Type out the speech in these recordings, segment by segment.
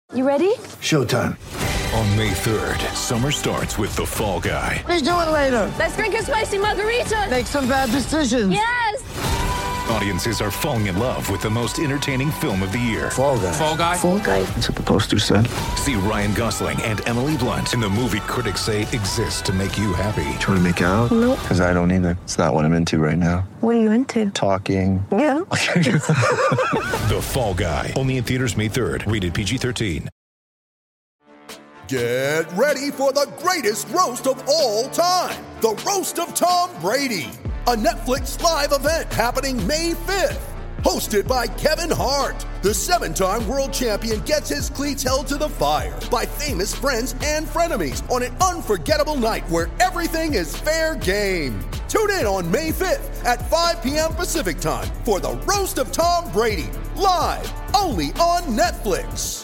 You ready? Showtime. On May 3rd, summer starts with The Fall Guy. Let's do it later. Let's drink a spicy margarita. Make some bad decisions. Yes! Audiences are falling in love with the most entertaining film of the year. Fall Guy. Fall Guy? Fall guy. That's what the poster said. See Ryan Gosling and Emily Blunt in the movie critics say exists to make you happy. Trying to make it out? Nope. Because I don't either. It's not what I'm into right now. What are you into? Talking. Yeah. The Fall Guy. Only in theaters May 3rd. Rated PG-13. Get ready for the greatest roast of all time. The Roast of Tom Brady. A Netflix live event happening May 5th. Hosted by Kevin Hart. The 7-time world champion gets his cleats held to the fire by famous friends and frenemies on an unforgettable night where everything is fair game. Tune in on May 5th at 5 p.m. Pacific time for the Roast of Tom Brady. Live only on Netflix.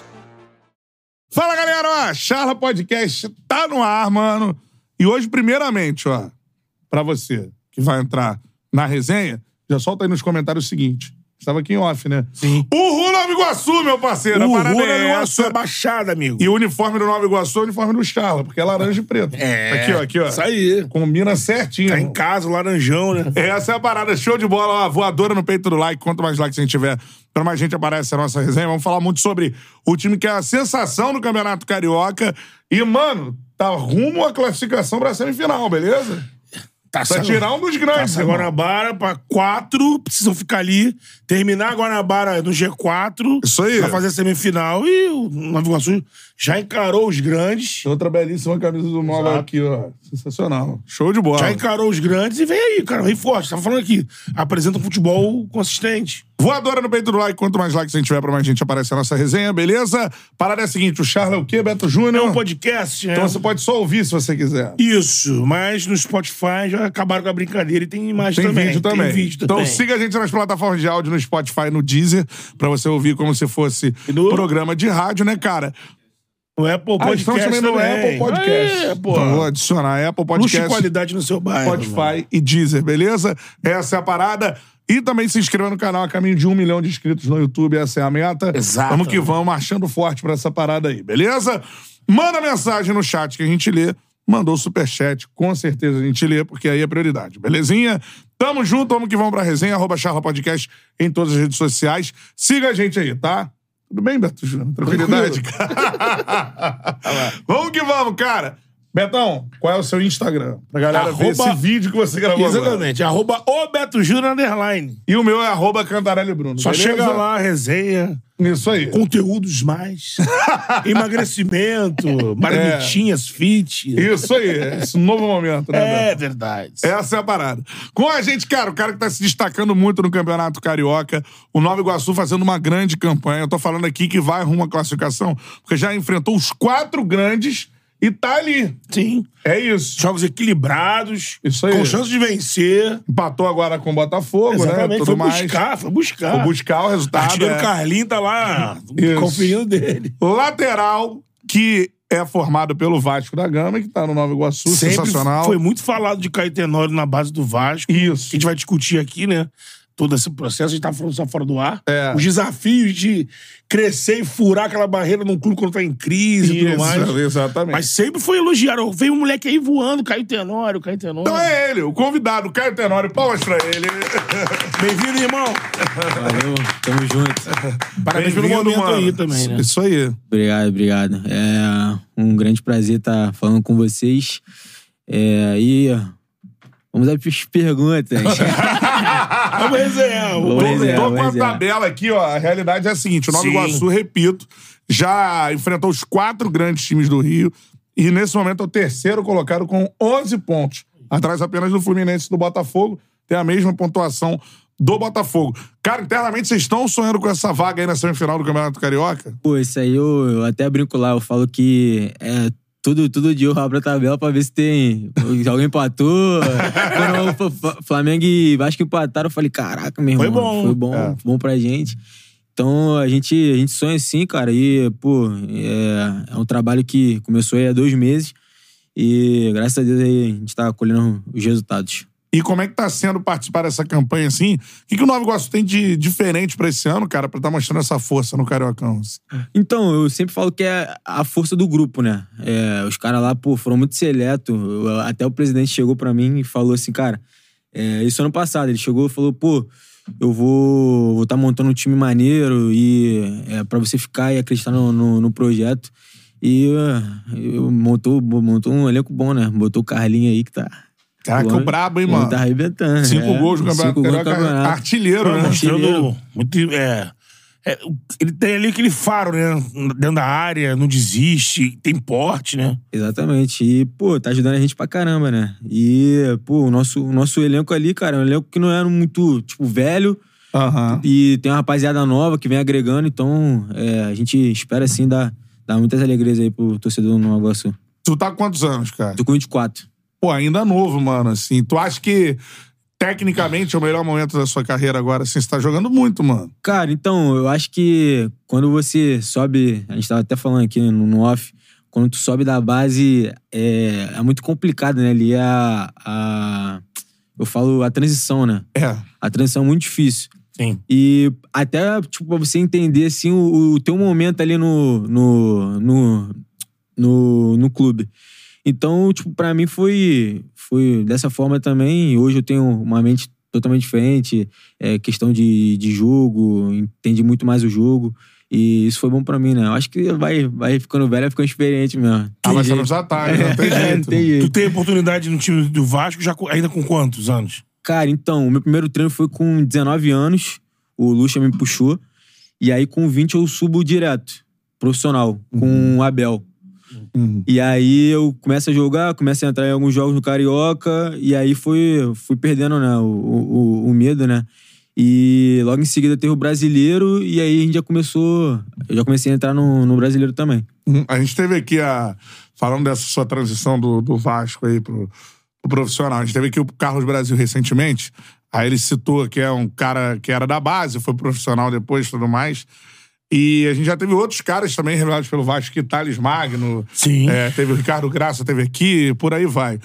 Fala, galera, ó, Charla Podcast tá no ar, mano. E hoje, primeiramente, ó, pra você que vai entrar na resenha, já solta aí nos comentários o seguinte. Estava aqui em off, né? Sim. Uhul, Nova Iguaçu, meu parceiro. Uhul, a parada Nova é Iguaçu essa. é baixada, amigo. E o uniforme do Nova Iguaçu é o uniforme do Charla, porque é laranja e preto. É. Aqui, ó, aqui, ó. Isso aí. Combina certinho. Tá em casa, o laranjão, né? Essa é a parada, show de bola, ó, voadora no peito do like. Quanto mais likes a gente tiver, pra mais gente aparece a nossa resenha. Vamos falar muito sobre o time que é a sensação do Campeonato Carioca. E, mano, tá rumo à classificação pra semifinal, beleza? Pra tirar um dos grandes. Taça Guanabara pra 4, precisam ficar ali, terminar a Guanabara no G4. Isso aí. Pra fazer a semifinal. E o Nova Iguaçu já encarou os grandes. Outra belíssima camisa do Nova aqui, ó. Sensacional. Show de bola. Já encarou os grandes e vem aí, cara. Vem forte. Tava falando aqui. Apresenta um futebol consistente. Voadora no peito do like. Quanto mais likes a gente tiver, pra mais gente aparece a nossa resenha, beleza? Parada é a seguinte, o Charla é o quê, Beto É Júnior? um podcast, né? Então você pode só ouvir se você quiser. Isso, mas no Spotify já acabaram com a brincadeira e tem imagem Tem também. vídeo também. Tem vídeo Então também. siga a gente nas plataformas de áudio, no Spotify, no Deezer, pra você ouvir como se fosse E no- programa de rádio, né, cara? O Apple Podcast estamos também no também. Apple Podcast. É, pô. Então, vou adicionar Apple Luxo e Podcast, qualidade no seu bairro. Spotify mano. e Deezer, beleza? Essa é a parada. E também se inscreva no canal a caminho de 1 milhão de inscritos no YouTube. Essa é a meta. Exato. Vamos que vamos, marchando forte pra essa parada aí, beleza? Manda mensagem no chat que a gente lê. Mandou superchat, com certeza a gente lê, porque aí é prioridade, belezinha? Tamo junto, vamos que vamos pra resenha, @Charla Podcast em todas as redes sociais. Siga a gente aí, tá? Tudo bem, Beto Júnior? Tranquilidade, cara? Vamos que vamos, cara. Betão, qual é o seu Instagram? Pra galera ver esse vídeo que você gravou agora. Exatamente. @OBetoJúnior_. E o meu é @Cantarelli Bruno. Só beleza? chega lá, resenha, Isso aí. conteúdos mais, emagrecimento, marmitinhas, fit. Isso aí. Esse novo momento, né, Beto? É verdade. Essa é a parada. Com a gente, cara, o cara que tá se destacando muito no Campeonato Carioca, o Nova Iguaçu fazendo uma grande campanha. Eu tô falando aqui que vai rumo à classificação, porque já enfrentou os 4 grandes e tá ali. Sim. É isso. Jogos equilibrados, Isso aí. com chance de vencer. Empatou agora com o Botafogo, né? Exatamente. Tudo Foi mais. buscar. Foi buscar o resultado. Artilheiro é. Carlinho tá lá Isso. conferindo dele. Lateral, que é formado pelo Vasco da Gama, que tá no Nova Iguaçu, Sempre sensacional. foi muito falado de Caio Tenório na base do Vasco. Isso. Que a gente vai discutir aqui, né? Todo esse processo, a gente tá falando só fora do ar. É. Os desafios de crescer e furar aquela barreira num clube quando tá em crise e tudo mais. Exatamente. Mas sempre foi elogiado. Veio um moleque aí voando, Caio Tenório. Então é ele, o convidado, Caio Tenório. Palmas pra ele. Bem-vindo, irmão. Valeu, tamo junto. Parabéns pelo Bem-vindo, momento mano. aí também, né? Isso aí. Obrigado. É um grande prazer estar falando com vocês. E vamos às perguntas. Vamos resenhar. Vamos resenhar. Tô com a tabela aqui, ó. A realidade é a seguinte: o Nova Sim. Iguaçu, repito, já enfrentou os 4 grandes times do Rio e nesse momento é o terceiro colocado com 11 pontos. Atrás apenas do Fluminense e do Botafogo. Tem a mesma pontuação do Botafogo. Cara, internamente vocês estão sonhando com essa vaga aí na semifinal do Campeonato Carioca? Pô, isso aí eu até brinco lá. Eu falo que todo dia eu abro a tabela pra ver se tem. Se alguém empatou. Quando o Flamengo e Vasco empataram, eu falei, caraca, meu irmão. Foi bom. Foi bom, É. bom pra gente. Então, a gente sonha sim, cara. E, pô, é um trabalho que começou aí há 2 meses. E, graças a Deus, aí, a gente tá colhendo os resultados. E como é que tá sendo participar dessa campanha, assim? O que o Nova Iguaçu tem de diferente pra esse ano, cara, pra tá mostrando essa força no Cariocão? Então, eu sempre falo que é a força do grupo, né? Os caras lá, pô, foram muito seletos. Até o presidente chegou pra mim e falou assim, cara, isso ano passado, ele chegou e falou, pô, eu vou tá montando um time maneiro e pra você ficar e acreditar no projeto. E montou um elenco bom, né? Botou o Carlinho aí que tá... Caraca, o brabo, hein, mano? Tá arrebentando. 5 gols no Campeonato Carioca. Artilheiro, né? Mostrando muito... ele tem ali aquele faro, né? Dentro da área, não desiste, tem porte, né? Exatamente. E, pô, tá ajudando a gente pra caramba, né? E, pô, o nosso elenco ali, cara, é um elenco que não era muito, tipo, velho. E tem uma rapaziada nova que vem agregando. Então, a gente espera, assim, dar muitas alegrias aí pro torcedor do Nova Iguaçu. Tu tá com quantos anos, cara? Tô com 24. Pô, ainda novo, mano, assim. Tu acha que, tecnicamente, é o melhor momento da sua carreira agora, assim? Você tá jogando muito, mano. Cara, então, eu acho que quando você sobe... A gente tava até falando aqui no off. Quando tu sobe da base, é muito complicado, né? Ali eu falo a transição, né? A transição é muito difícil. Sim. E até, tipo, pra você entender, assim, o teu momento ali no clube. Então, tipo, pra mim foi dessa forma também. Hoje eu tenho uma mente totalmente diferente. Questão de jogo, entendi muito mais o jogo. E isso foi bom pra mim, né? Eu acho que vai ficando velho, vai ficando experiente mesmo. Vai ser nos atalhos, não tem jeito. Não tem jeito. Tu tem oportunidade no time do Vasco ainda com quantos anos? Cara, então, o meu primeiro treino foi com 19 anos. O Lucha me puxou. E aí, com 20, eu subo direto. Profissional. Com o Abel. E aí, eu começo a jogar, começo a entrar em alguns jogos no Carioca. E aí, fui perdendo, né, o medo, né? E logo em seguida, teve o Brasileiro. E aí, a gente eu já comecei a entrar no Brasileiro também. A gente teve aqui, falando dessa sua transição do Vasco aí pro profissional. A gente teve aqui o Carlos Brasil recentemente. Aí ele citou que é um cara que era da base, foi profissional depois e tudo mais. E a gente já teve outros caras também revelados pelo Vasco, que Thales Magno. Sim. Teve o Ricardo Graça, teve aqui, por aí vai.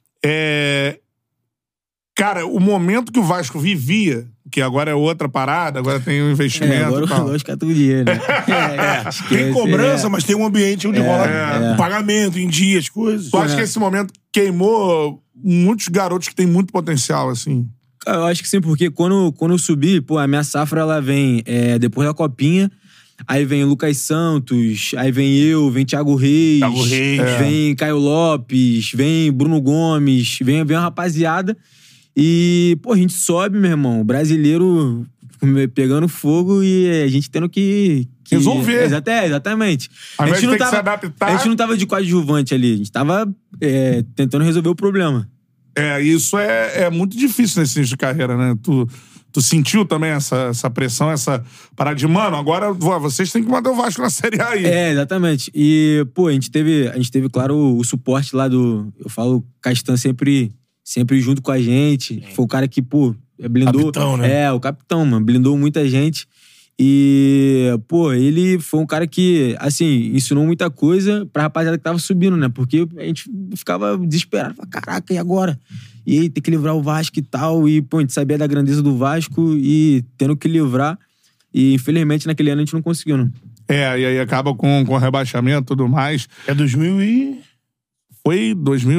Cara, o momento que o Vasco vivia, que agora é outra parada, agora tem um investimento agora e tal. Agora fica tudo dinheiro, né? Tem cobrança, mas tem um ambiente onde rola pagamento em dia, as coisas. Tu acha que esse momento queimou muitos garotos que têm muito potencial, assim? Cara, eu acho que sim, porque quando eu subi, pô, a minha safra, ela vem depois da Copinha, aí vem o Lucas Santos, aí vem Thiago Reis, vem Caio Lopes, vem Bruno Gomes, vem uma rapaziada. E, pô, a gente sobe, meu irmão, o brasileiro pegando fogo e a gente tendo que resolver. Exatamente. Ao invés de ter que se adaptar. A gente não tava de coadjuvante ali, a gente tava tentando resolver o problema. Isso é muito difícil nesse início de carreira, né? Tu sentiu também essa pressão, essa parada de, mano, agora vocês têm que mandar o Vasco na Série A aí. Exatamente. E, pô, a gente teve, claro, o suporte lá eu falo, Castan sempre junto com a gente. Foi o cara que, pô, blindou... Capitão, né? O capitão, mano. Blindou muita gente. E, pô, ele foi um cara que, assim, ensinou muita coisa pra rapaziada que tava subindo, né? Porque a gente ficava desesperado. Caraca, e agora? E aí, ter que livrar o Vasco e tal. E, pô, a gente sabia da grandeza do Vasco e tendo que livrar. E, infelizmente, naquele ano a gente não conseguiu, né? E aí acaba com rebaixamento e tudo mais. 2000 e... Foi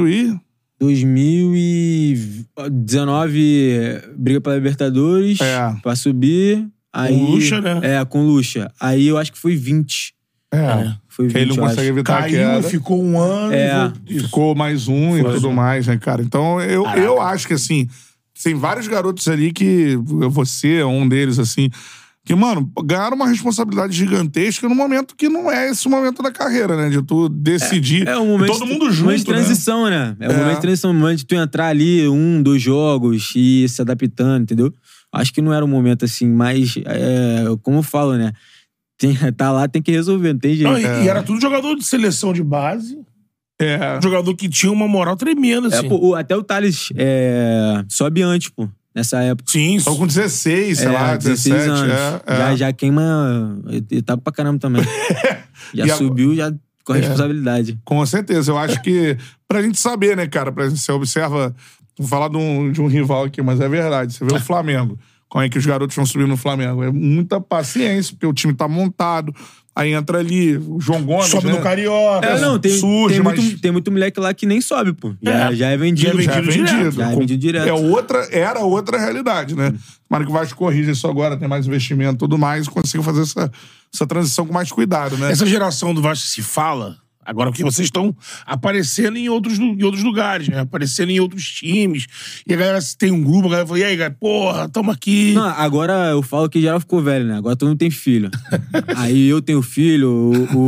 2019, briga pra Libertadores, pra subir. Aí, com Lucha, né? Com Lucha. Aí eu acho que foi 20. Foi 20, que ele não consegue evitar a queda. Ficou um ano. Ficou mais um e tudo mais, né, cara? Então, eu acho que, assim, tem vários garotos ali que... Você é um deles, assim... Que, mano, ganharam uma responsabilidade gigantesca num momento que não é esse momento da carreira, né? De tu decidir. Um momento, todo mundo junto, momento de transição, né? Um momento de transição. Um momento de tu entrar ali 2 jogos e se adaptando, entendeu? Acho que não era um momento assim, mas... como eu falo, né? Tá lá, tem que resolver, não tem jeito. Não, e era tudo jogador de seleção de base. Jogador que tinha uma moral tremenda, assim. Até o Thales sobe antes, pô. Nessa época. Sim. Estão com 16, sei lá, 17. Anos. Já queima etapa pra caramba também. Já subiu, já com a responsabilidade. Com certeza. Eu acho que, pra gente saber, né, cara, você observa Vou falar de um rival aqui, mas é verdade. Você vê o Flamengo. Como é que os garotos vão subir no Flamengo? É muita paciência, porque o time tá montado. Aí entra ali o João Gomes, sobe no Carioca. Tem muito moleque lá que nem sobe, pô. Já é vendido. Já é vendido. Já é vendido direto. Era outra realidade, né? Tomara que o Vasco corrija isso agora, tem mais investimento e tudo mais, e consiga fazer essa transição com mais cuidado, né? Essa geração do Vasco se fala... Agora, porque vocês estão aparecendo em outros lugares, né? Aparecendo em outros times. E a galera tem um grupo, a galera fala, e aí, galera, porra, tamo aqui. Não, agora eu falo que geral ficou velho, né? Agora todo mundo tem filho. Aí eu tenho filho,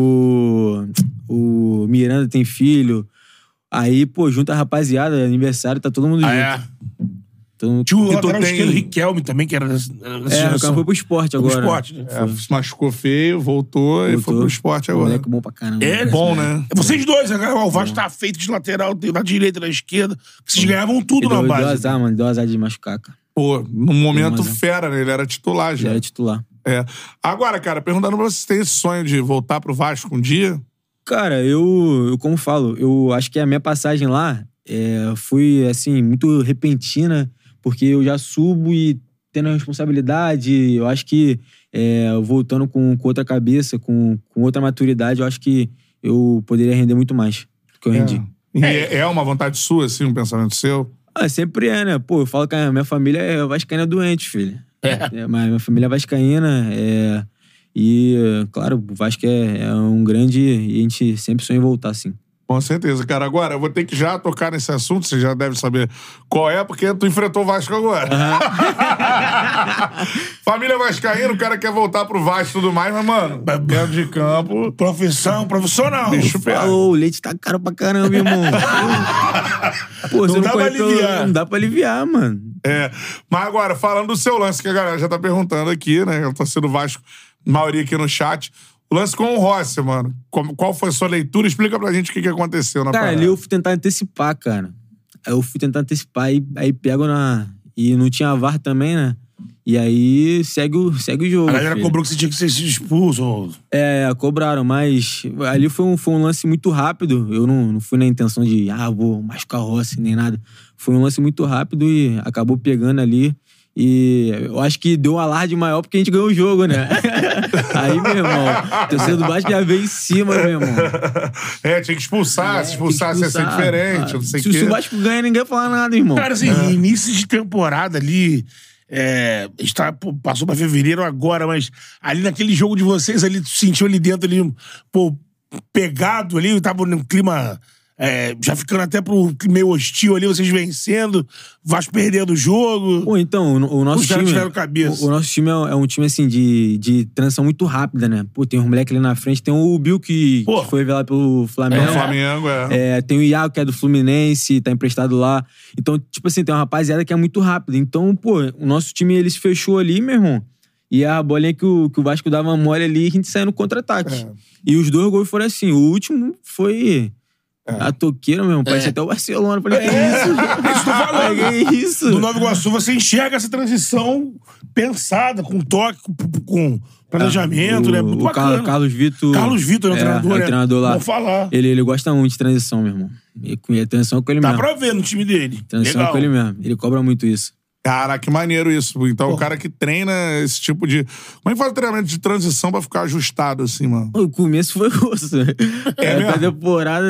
o Miranda tem filho. Aí, pô, junta a rapaziada, aniversário, tá todo mundo junto. É. Tinha o lateral esquerdo, Riquelme, também, que era dessa geração. O cara foi pro esporte agora. Pro esporte, né? Se machucou feio, voltou e foi pro esporte agora. Moleque bom pra caramba. Bom, né? Vocês dois, né? O Vasco tá feito de lateral, na direita e na esquerda. Vocês ganhavam tudo na base. Deu azar de machucar, cara. Pô, num momento fera, né? Ele era titular já. Ele era titular. Agora, cara, perguntando pra vocês, tem esse sonho de voltar pro Vasco um dia? Cara, eu como falo, eu acho que a minha passagem lá foi, assim, muito repentina, porque eu já subo e tendo a responsabilidade, eu acho que voltando com outra cabeça, com outra maturidade, eu acho que eu poderia render muito mais do que eu rendi. E é uma vontade sua, assim, um pensamento seu? Sempre né? Pô, eu falo que a minha família é vascaína doente, filho. Mas minha família é vascaína, e, claro, o Vasco é um grande... E a gente sempre sonha em voltar, assim. Com certeza, cara. Agora, eu vou ter que já tocar nesse assunto, você já deve saber qual é, porque tu enfrentou o Vasco agora. Família vascaína, o cara quer voltar pro Vasco e tudo mais, mas, mano, dentro de campo... Profissional. Bicho pé. O leite tá caro pra caramba, irmão. Pô, não dá pra aliviar. Não dá pra aliviar, mano. Mas agora, falando do seu lance, que a galera já tá perguntando aqui, né? Eu tô sendo Vasco, maioria aqui no chat... O lance com o Rossi, mano. Qual foi a sua leitura? Explica pra gente o que aconteceu na parada. Cara, ali eu fui tentar antecipar, cara. Aí eu fui tentar antecipar e aí pego na... E não tinha VAR também, né? E aí segue o jogo. A galera cobrou que você tinha que ser expulso. Cobraram, mas ali foi um lance muito rápido. Eu não fui na intenção de, vou machucar o Rossi, nem nada. Foi um lance muito rápido e acabou pegando ali. E eu acho que deu um alarde maior porque a gente ganhou o jogo, né? Aí, meu irmão, o torcedor do Vasco já veio em cima, meu irmão. Tinha que expulsar. Se expulsasse ia ser diferente, não sei o quê. Se o Vasco ganha, ninguém fala nada, irmão. Cara, assim, início de temporada ali... a gente passou pra fevereiro agora, mas ali naquele jogo de vocês, ali, tu sentiu ali dentro, ali, pegado ali, tava num clima... já ficando até pro meio hostil ali, vocês vencendo, Vasco perdendo o jogo. Pô, então, o nosso os time... tiveram cabeça. O nosso time é um time, assim, de transição muito rápida, né? Pô, tem um moleque ali na frente, tem o Bill que foi revelado pelo Flamengo. O Flamengo, tem o Iago, que é do Fluminense, tá emprestado lá. Então, tipo assim, tem uma rapaziada que é muito rápida. Então, pô, o nosso time, ele se fechou ali, meu irmão. E a bolinha que o Vasco dava mole ali, a gente saiu no contra-ataque. E os 2 gols foram assim. O último foi... A toqueira, meu irmão, parece até o Barcelona. Falei, que isso? Isso tô falando. Que isso? No Nova Iguaçu, você enxerga essa transição pensada, com toque, com planejamento, né? Muito bacana. Carlos Vitor, né? O treinador, o treinador lá. Vou falar. Ele gosta muito de transição, meu irmão. E a transição com ele mesmo. Dá pra ver no time dele. Transição Legal. com ele mesmo. Ele cobra muito isso. Cara, que maneiro isso. Então, o cara que treina esse tipo de... Como é que faz o treinamento de transição pra ficar ajustado, assim, mano? O começo foi osso. A temporada,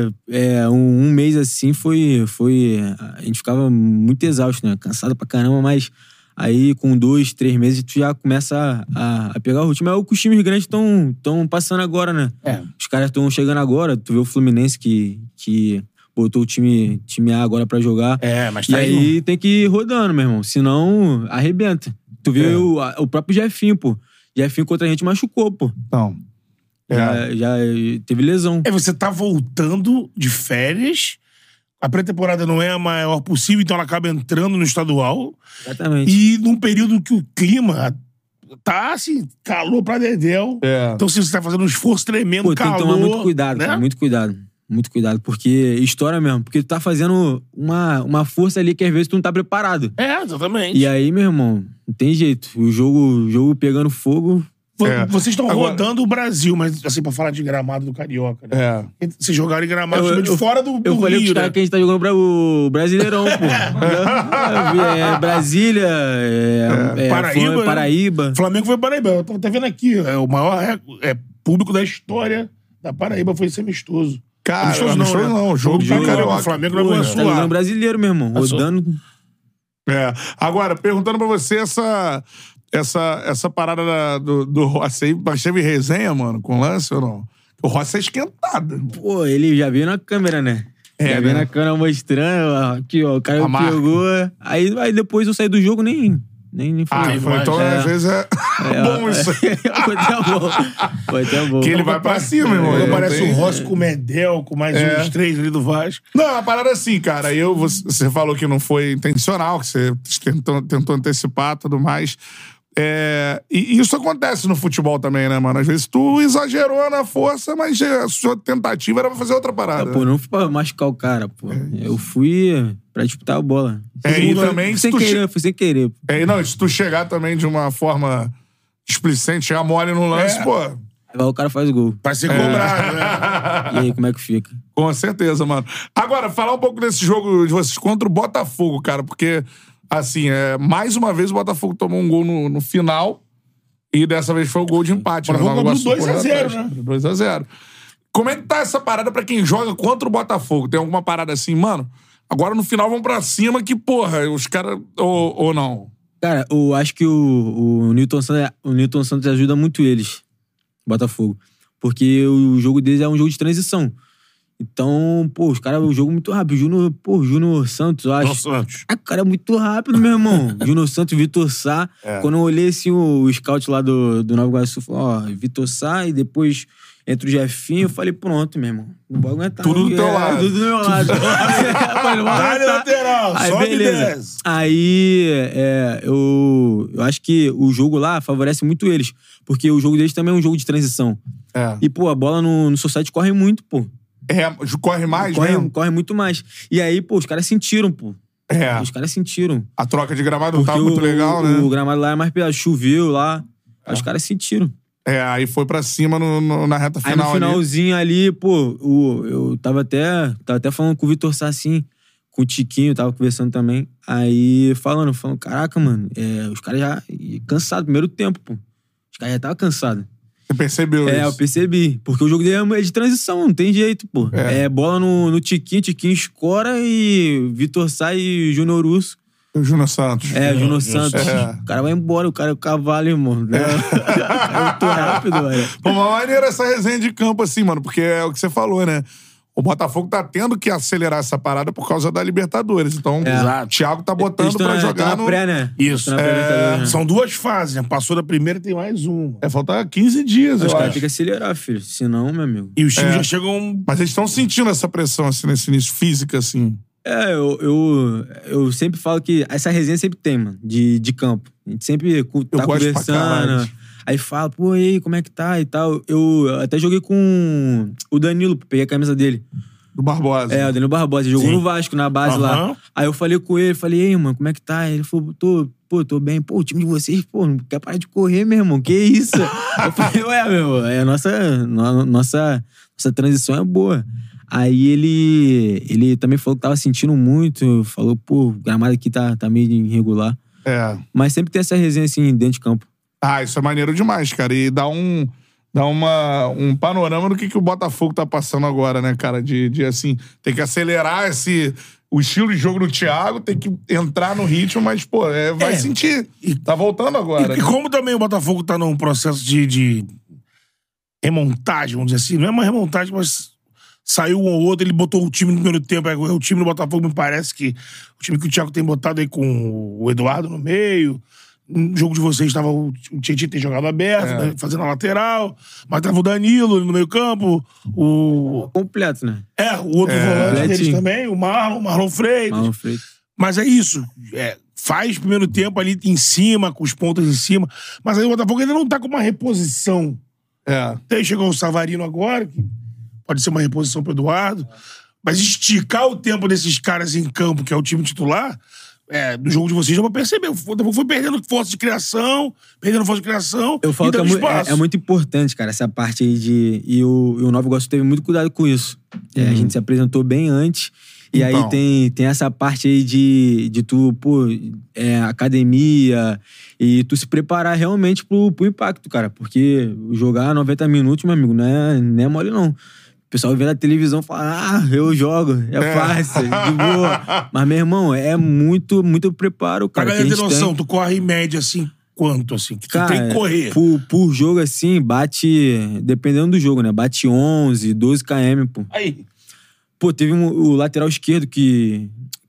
um mês assim, foi... A gente ficava muito exausto, né? Cansado pra caramba, mas... Aí, com 2, 3 meses, tu já começa a pegar o ritmo. É o que os times grandes estão passando agora, né? Os caras estão chegando agora. Tu vê o Fluminense que botou o time A agora pra jogar. Mas tá aí tem que ir rodando, meu irmão. Senão, arrebenta. Tu vê o próprio Jefinho, pô. Jefinho contra a gente machucou, pô. Então. Já teve lesão. Você tá voltando de férias. A pré-temporada não é a maior possível, então ela acaba entrando no estadual. Exatamente. E num período que o clima tá, assim, calor pra dedéu. Então, se você tá fazendo um esforço tremendo, tem que tomar muito cuidado, né? Cara, muito cuidado. Muito cuidado, porque estoura mesmo. Porque tu tá fazendo uma força ali que às vezes tu não tá preparado. Exatamente. E aí, meu irmão, não tem jeito. O jogo pegando fogo, Vocês estão Agora- rodando o Brasil, mas assim, pra falar de gramado do Carioca, né? É. Vocês jogaram em gramado de fora do Eu falei Rio, pros caras né? que a gente tá jogando o Brasileirão, pô. Brasília, Paraíba. foi Paraíba. Flamengo foi Paraíba. Eu tô até vendo aqui. O maior público da história da Paraíba foi esse amistoso. Cara, Amistoso amistoso não, jogo do pra Carioca. O Flamengo não Pô, avançou tá jogando lá. brasileiro, meu irmão. Rodando. Agora, perguntando pra você essa parada do Rossi aí, mas teve resenha, mano, com o lance ou não? O Rossi é esquentado. Pô, ele já veio na câmera, né? Já veio na câmera mostrando, ó, aqui, ó, o cara A marca. pegou. Aí depois eu saí do jogo, nem falei. Então às vezes é bom isso aí. Foi até bom. Foi até bom. Que ele vai pra cima, irmão. Não Não parece tem- o Rossi com o Medel, com mais uns 3 ali do Vasco. Não, a parada é assim, cara. Você falou que não foi intencional, que você tentou antecipar e tudo mais. E isso acontece no futebol também, né, mano? Às vezes tu exagerou na força, mas a sua tentativa era pra fazer outra parada. Pô, não fui pra machucar o cara, pô. Eu fui pra disputar a bola. E também Fui se sem tu querer, fui sem querer. Pô. não, se tu chegar também de uma forma displicente, chegar mole no lance, pô. Aí vai o cara faz o gol. Vai ser cobrado, né? E aí, como é que fica? Com certeza, mano. Agora, falar um pouco desse jogo de vocês contra o Botafogo, cara, porque, assim, mais uma vez o Botafogo tomou um gol no final e dessa vez foi o gol de empate. O Botafogo Nova abriu Iguaçu, 2 a 0, correu né? atrás. 2-0. Como é que tá essa parada pra quem joga contra o Botafogo? Tem alguma parada assim, mano? Agora no final vão pra cima que, porra, os caras... Ou não? Cara, eu acho que o Newton Santos ajuda muito eles, Botafogo. Porque o jogo deles é um jogo de transição. Então, pô, os caras, o jogo muito rápido. Júnior Santos, eu acho. O cara é muito rápido, meu irmão. Júnior Santos, Vitor Sá. Quando eu olhei assim, o scout lá do Nova Iguaçu, falou, ó, Vitor Sá, e depois entra o Jefinho, eu falei, pronto, meu irmão. Não vou aguentar. Tudo do teu lado. Tudo do meu lado. Falei, não vou Dá aguentar. lateral, Aí, sobe beleza. 10. Aí, eu acho que o jogo lá favorece muito eles. Porque o jogo deles também é um jogo de transição. E, pô, a bola no Society corre muito, pô. Corre mais, né? Corre muito mais. E aí, pô, os caras sentiram, pô. Os caras sentiram. A troca de gramado não Porque tava muito legal, né? O gramado lá é mais pesado. Choveu lá. Aí os caras sentiram. Aí foi pra cima na reta Aí final no finalzinho ali, pô, eu tava até falando com o Vitor Sá, assim, com o Tiquinho, tava conversando também. Aí falando, caraca, mano, os caras já cansados, primeiro tempo, pô. Os caras já estavam cansados. Você percebeu isso? Eu percebi. Porque o jogo dele é de transição, não tem jeito, pô. Bola no Tiquinho escora e Vitor Sá e Júnior Urso. O Júnior Santos. Júnior Santos. O cara vai embora, o cara é o cavalo, irmão. É muito rápido, velho. Pô, mas maneira essa resenha de campo, assim, mano, porque é o que você falou, né? O Botafogo tá tendo que acelerar essa parada por causa da Libertadores. Então, o Thiago tá botando pra jogar na pré, né? Isso. Tá na pré-Libertadores, né? São 2 fases, né? Passou da primeira, tem mais uma. Falta 15 dias, Os eu caras acho. têm que acelerar, filho. Senão, meu amigo. E os times já chegam... Mas eles estão sentindo essa pressão, assim, nesse início física, assim. Eu sempre falo que essa resenha sempre tem, mano, de campo. A gente sempre tá gosto pra conversando. caralho. Aí fala, pô, e aí, como é que tá e tal. Eu até joguei com o Danilo, peguei a camisa dele. Do Barbosa. O Danilo Barbosa, ele jogou no Vasco, na base lá. Aí eu falei com ele, ei, mano, como é que tá? Ele falou, tô bem. Pô, o time de vocês, pô, não quer parar de correr, meu irmão, que isso? Eu falei, meu irmão, a nossa transição é boa. Aí ele também falou que tava sentindo muito, falou, pô, o gramado aqui tá meio irregular. Mas sempre tem essa resenha assim, dentro de campo. Isso é maneiro demais, cara. E dá um panorama do que o Botafogo tá passando agora, né, cara? De assim, tem que acelerar o estilo de jogo do Thiago, tem que entrar no ritmo, mas, pô, vai sentir. Tá voltando agora. E como também o Botafogo tá num processo de remontagem, vamos dizer assim, não é uma remontagem, mas saiu um ou outro, ele botou o time no primeiro tempo. O time do Botafogo me parece que o time que o Thiago tem botado aí com o Eduardo no meio. No jogo de vocês estava o Tietchan tem jogado aberto, né, fazendo a lateral, mas tava o Danilo no meio campo, Completo, né? o outro volante deles também, o Marlon Freitas. Mas é isso, faz primeiro tempo ali em cima, com os pontos em cima, mas aí o Botafogo ainda não tá com uma reposição. Até chegou o Savarino agora, que pode ser uma reposição pro Eduardo, mas esticar o tempo desses caras em campo, que é o time titular, no jogo de vocês, já vou perceber. O Botafogo foi perdendo força de criação, Eu falo e que dando espaço. é muito importante, cara, essa parte aí de... E o Nova Iguaçu teve muito cuidado com isso. A gente se apresentou bem antes. E Então. aí tem essa parte aí de tu, academia e tu se preparar realmente pro impacto, cara. Porque jogar 90 minutos, meu amigo, não é mole, não. O pessoal vê na televisão e fala, eu jogo, é fácil, de boa. Mas, meu irmão, é muito preparo, cara. Pra galera ter noção, tu corre em média, assim, quanto, assim? Que tu cara, tem que correr. Por jogo, assim, bate... Dependendo do jogo, né? Bate 11, 12 km, pô. Aí. Pô, teve o lateral esquerdo que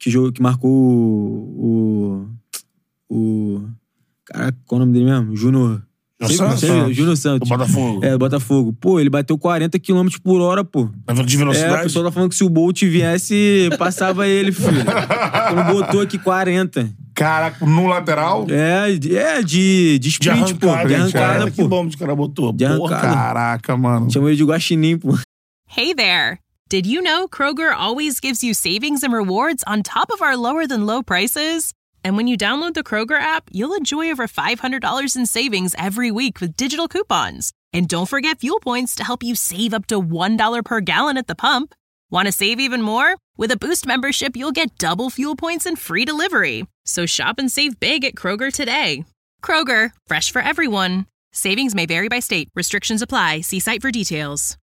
marcou o... Caraca, qual é o nome dele mesmo? Júnior Santos. Do Botafogo. Do Botafogo. Pô, ele bateu 40 km por hora, pô. De velocidade? O pessoal tá falando que se o Bolt viesse, passava ele, filho. Quando botou aqui 40. Caraca, no lateral? De sprint, pô. De arrancada, pô. Que bom que o cara botou. De arrancada. Caraca, mano. Chamou ele de guaxinim, pô. Hey there. Did you know Kroger always gives you savings and rewards on top of our lower-than-low prices? And when you download the Kroger app, you'll enjoy over $500 in savings every week with digital coupons. And don't forget fuel points to help you save up to $1 per gallon at the pump. Want to save even more? With a Boost membership, you'll get double fuel points and free delivery. So shop and save big at Kroger today. Kroger, fresh for everyone. Savings may vary by state. Restrictions apply. See site for details.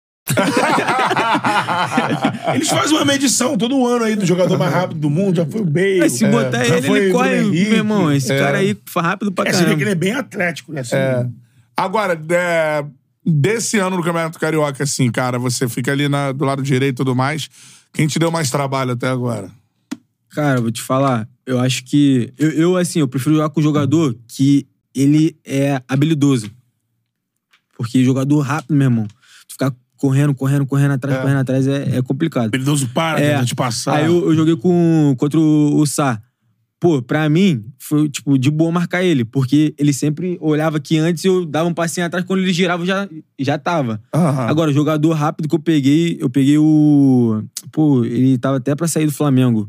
Eles fazem uma medição todo ano aí do jogador mais rápido do mundo, já foi o Bale. Mas se botar ele corre, meu irmão. Esse cara aí faz rápido pra caramba. Você vê que ele é bem atlético, né? Assim, Agora, desse ano no Campeonato Carioca, assim, cara, você fica ali do lado direito e tudo mais. Quem te deu mais trabalho até agora? Cara, vou te falar. Eu acho que... Eu prefiro jogar com um jogador que ele é habilidoso. Porque jogador rápido, meu irmão. Tu ficar correndo atrás é complicado. Habilidoso para de passar. Aí eu joguei contra o Sá. Pô, pra mim, foi, tipo, de boa marcar ele. Porque ele sempre olhava que antes eu dava um passinho atrás, quando ele girava já tava. Agora, o jogador rápido que eu peguei o... Pô, ele tava até pra sair do Flamengo.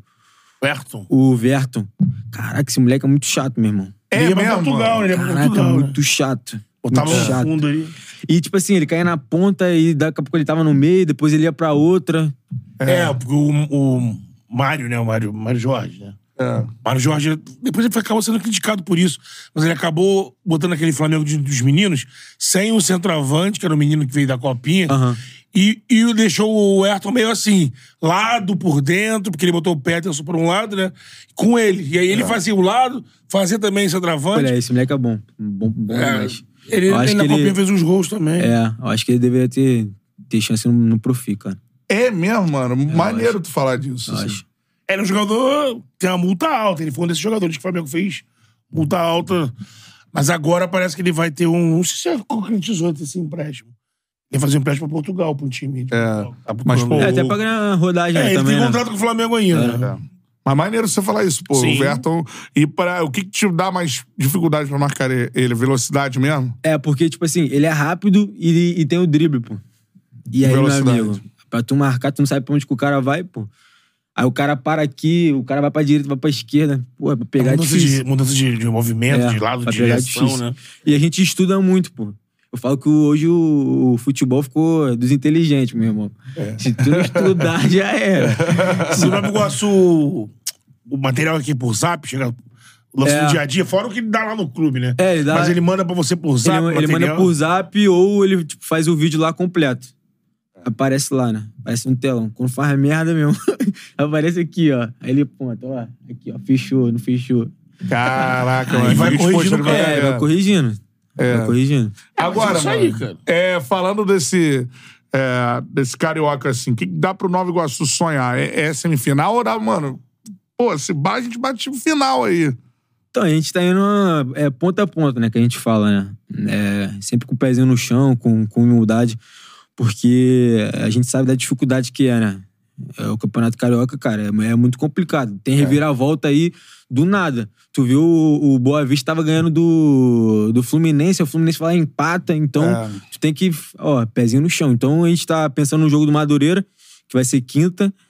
O Verton. Caraca, esse moleque é muito chato, meu irmão. Ele é pra Portugal, né? Caraca, muito chato. Botava no fundo aí. E, tipo assim, ele caía na ponta e daqui a pouco ele tava no meio, depois ele ia pra outra. Porque o Mário, né? O Mário Jorge, né? Mário Jorge, depois ele acabou sendo criticado por isso, mas ele acabou botando aquele Flamengo dos meninos sem o centroavante, que era o menino que veio da Copinha, e deixou o Ayrton meio assim, lado por dentro, porque ele botou o Peterson por um lado, né? Com ele. E aí ele fazia o lado, fazia também o centroavante. Olha, esse moleque é bom. Bom demais. Ele na Copinha fez uns gols também. Eu acho que ele deveria ter chance no Profi, cara. É mesmo, mano? Maneiro tu falar disso. Eu assim. acho. Era um jogador que tem uma multa alta. Ele foi um desses jogadores que o Flamengo fez multa alta. Mas agora parece que ele vai ter um... Não sei se concretizou esse empréstimo. Ele vai fazer um empréstimo pra Portugal, pra um time. Mas, pô... até pra ganhar rodagem ele também, tem né? contrato com o Flamengo ainda. Mas maneiro você falar isso, pô. Sim. O Verton... E o que te dá mais dificuldade pra marcar ele? Velocidade mesmo? Porque, tipo assim, ele é rápido e tem o drible, pô. E aí, Velocidade. meu amigo, pra tu marcar, tu não sabe pra onde que o cara vai, pô. Aí o cara para aqui, o cara vai pra direita, vai pra esquerda. Pô, pra pegar é difícil. Mudança de movimento, de lado, de direção, né? E a gente estuda muito, pô. Eu falo que hoje o futebol ficou dos inteligentes, meu irmão. Se tu não estudar, já era. Se o Nova Iguaçu, o material aqui por zap, chega... O lance do dia a dia, fora o que ele dá lá no clube, né? Ele dá... Mas ele manda pra você por zap, ele manda por zap ou ele tipo, faz o vídeo lá completo. Aparece lá, né? Aparece no telão. Quando faz merda mesmo, aparece aqui, ó. Aí ele ponta, ó. Aqui, ó. Fechou, não fechou. Caraca, mano. Vai corrigindo, vai corrigindo. Vai corrigindo. Agora, isso aí, mano, cara. falando desse carioca, assim, o que dá pro Nova Iguaçu sonhar? É semifinal ou dá, mano? Pô, se a gente bate no final aí. Então, a gente tá indo ponta a ponta, né? Que a gente fala, né? Sempre com o pezinho no chão, com humildade. Porque a gente sabe da dificuldade que é, né? O Campeonato Carioca, cara, é muito complicado. Tem reviravolta aí do nada. Tu viu o Boa Vista tava ganhando do Fluminense, o Fluminense vai lá e empata, então tu tem que, pezinho no chão. Então a gente tá pensando no jogo do Madureira, que vai ser quinta,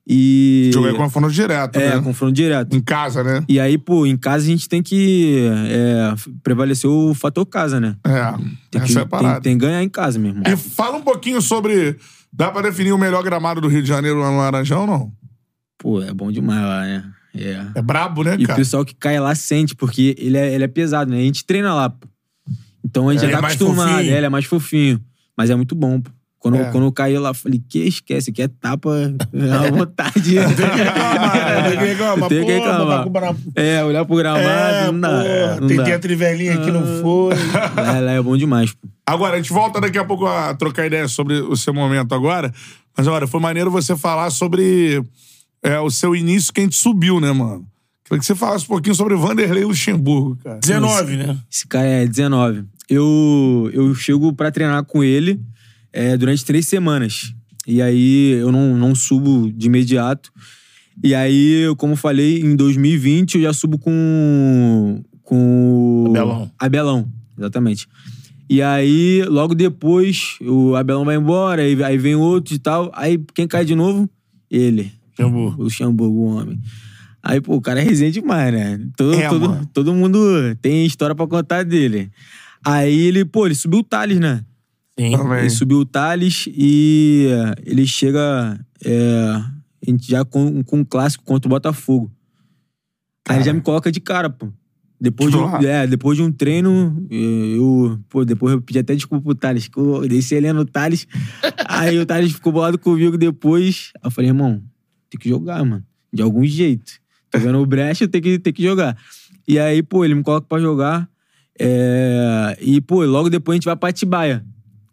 E... Jogar com confronto direto, né? confronto direto. Em casa, né? E aí, pô, em casa a gente tem que prevalecer o fator casa, né? Essa é a parada. Tem que ganhar em casa mesmo. E fala um pouquinho sobre... Dá pra definir o melhor gramado do Rio de Janeiro lá no Laranjão, não? Pô, é bom demais lá, né? É brabo, né, E cara? o pessoal que cai lá sente, porque ele é pesado, né? A gente treina lá, pô. Então a gente já tá acostumado. Ele é mais fofinho. Mas é muito bom, pô. Quando eu caí lá, eu falei, que esquece, aqui é tapa à vontade. Tem que reclamar. Olhar pro gramado, não dá. Tentei a trivelinha aqui, não foi. Lá é bom demais, pô. Agora, a gente volta daqui a pouco a trocar ideia sobre o seu momento agora. Mas, olha, foi maneiro você falar sobre o seu início que a gente subiu, né, mano? Queria que você falasse um pouquinho sobre o Vanderlei Luxemburgo, cara. 19, né? Esse cara é 19. Eu chego pra treinar com ele durante 3 semanas. E aí eu não subo de imediato. E aí, como eu falei, em 2020 eu já subo com Abelão, exatamente. E aí, logo depois, o Abelão vai embora, aí vem outro e tal. Aí, quem cai de novo? Ele. O Luxemburgo, o homem. Aí, pô, o cara é resenha demais, né? Todo mundo tem história pra contar dele. Aí, ele subiu o Thales, né? Sim. Ele subiu o Thales e ele chega a gente já com um clássico contra o Botafogo. Aí ele já me coloca de cara, pô. Depois de um treino, depois eu pedi até desculpa pro Thales, que eu desci ali no Thales. Aí o Thales ficou bolado comigo depois. Aí eu falei, irmão, tem que jogar, mano. De algum jeito. Tô vendo o brecha, tem que jogar. E aí, pô, ele me coloca pra jogar. E, pô, logo depois a gente vai pra Atibaia.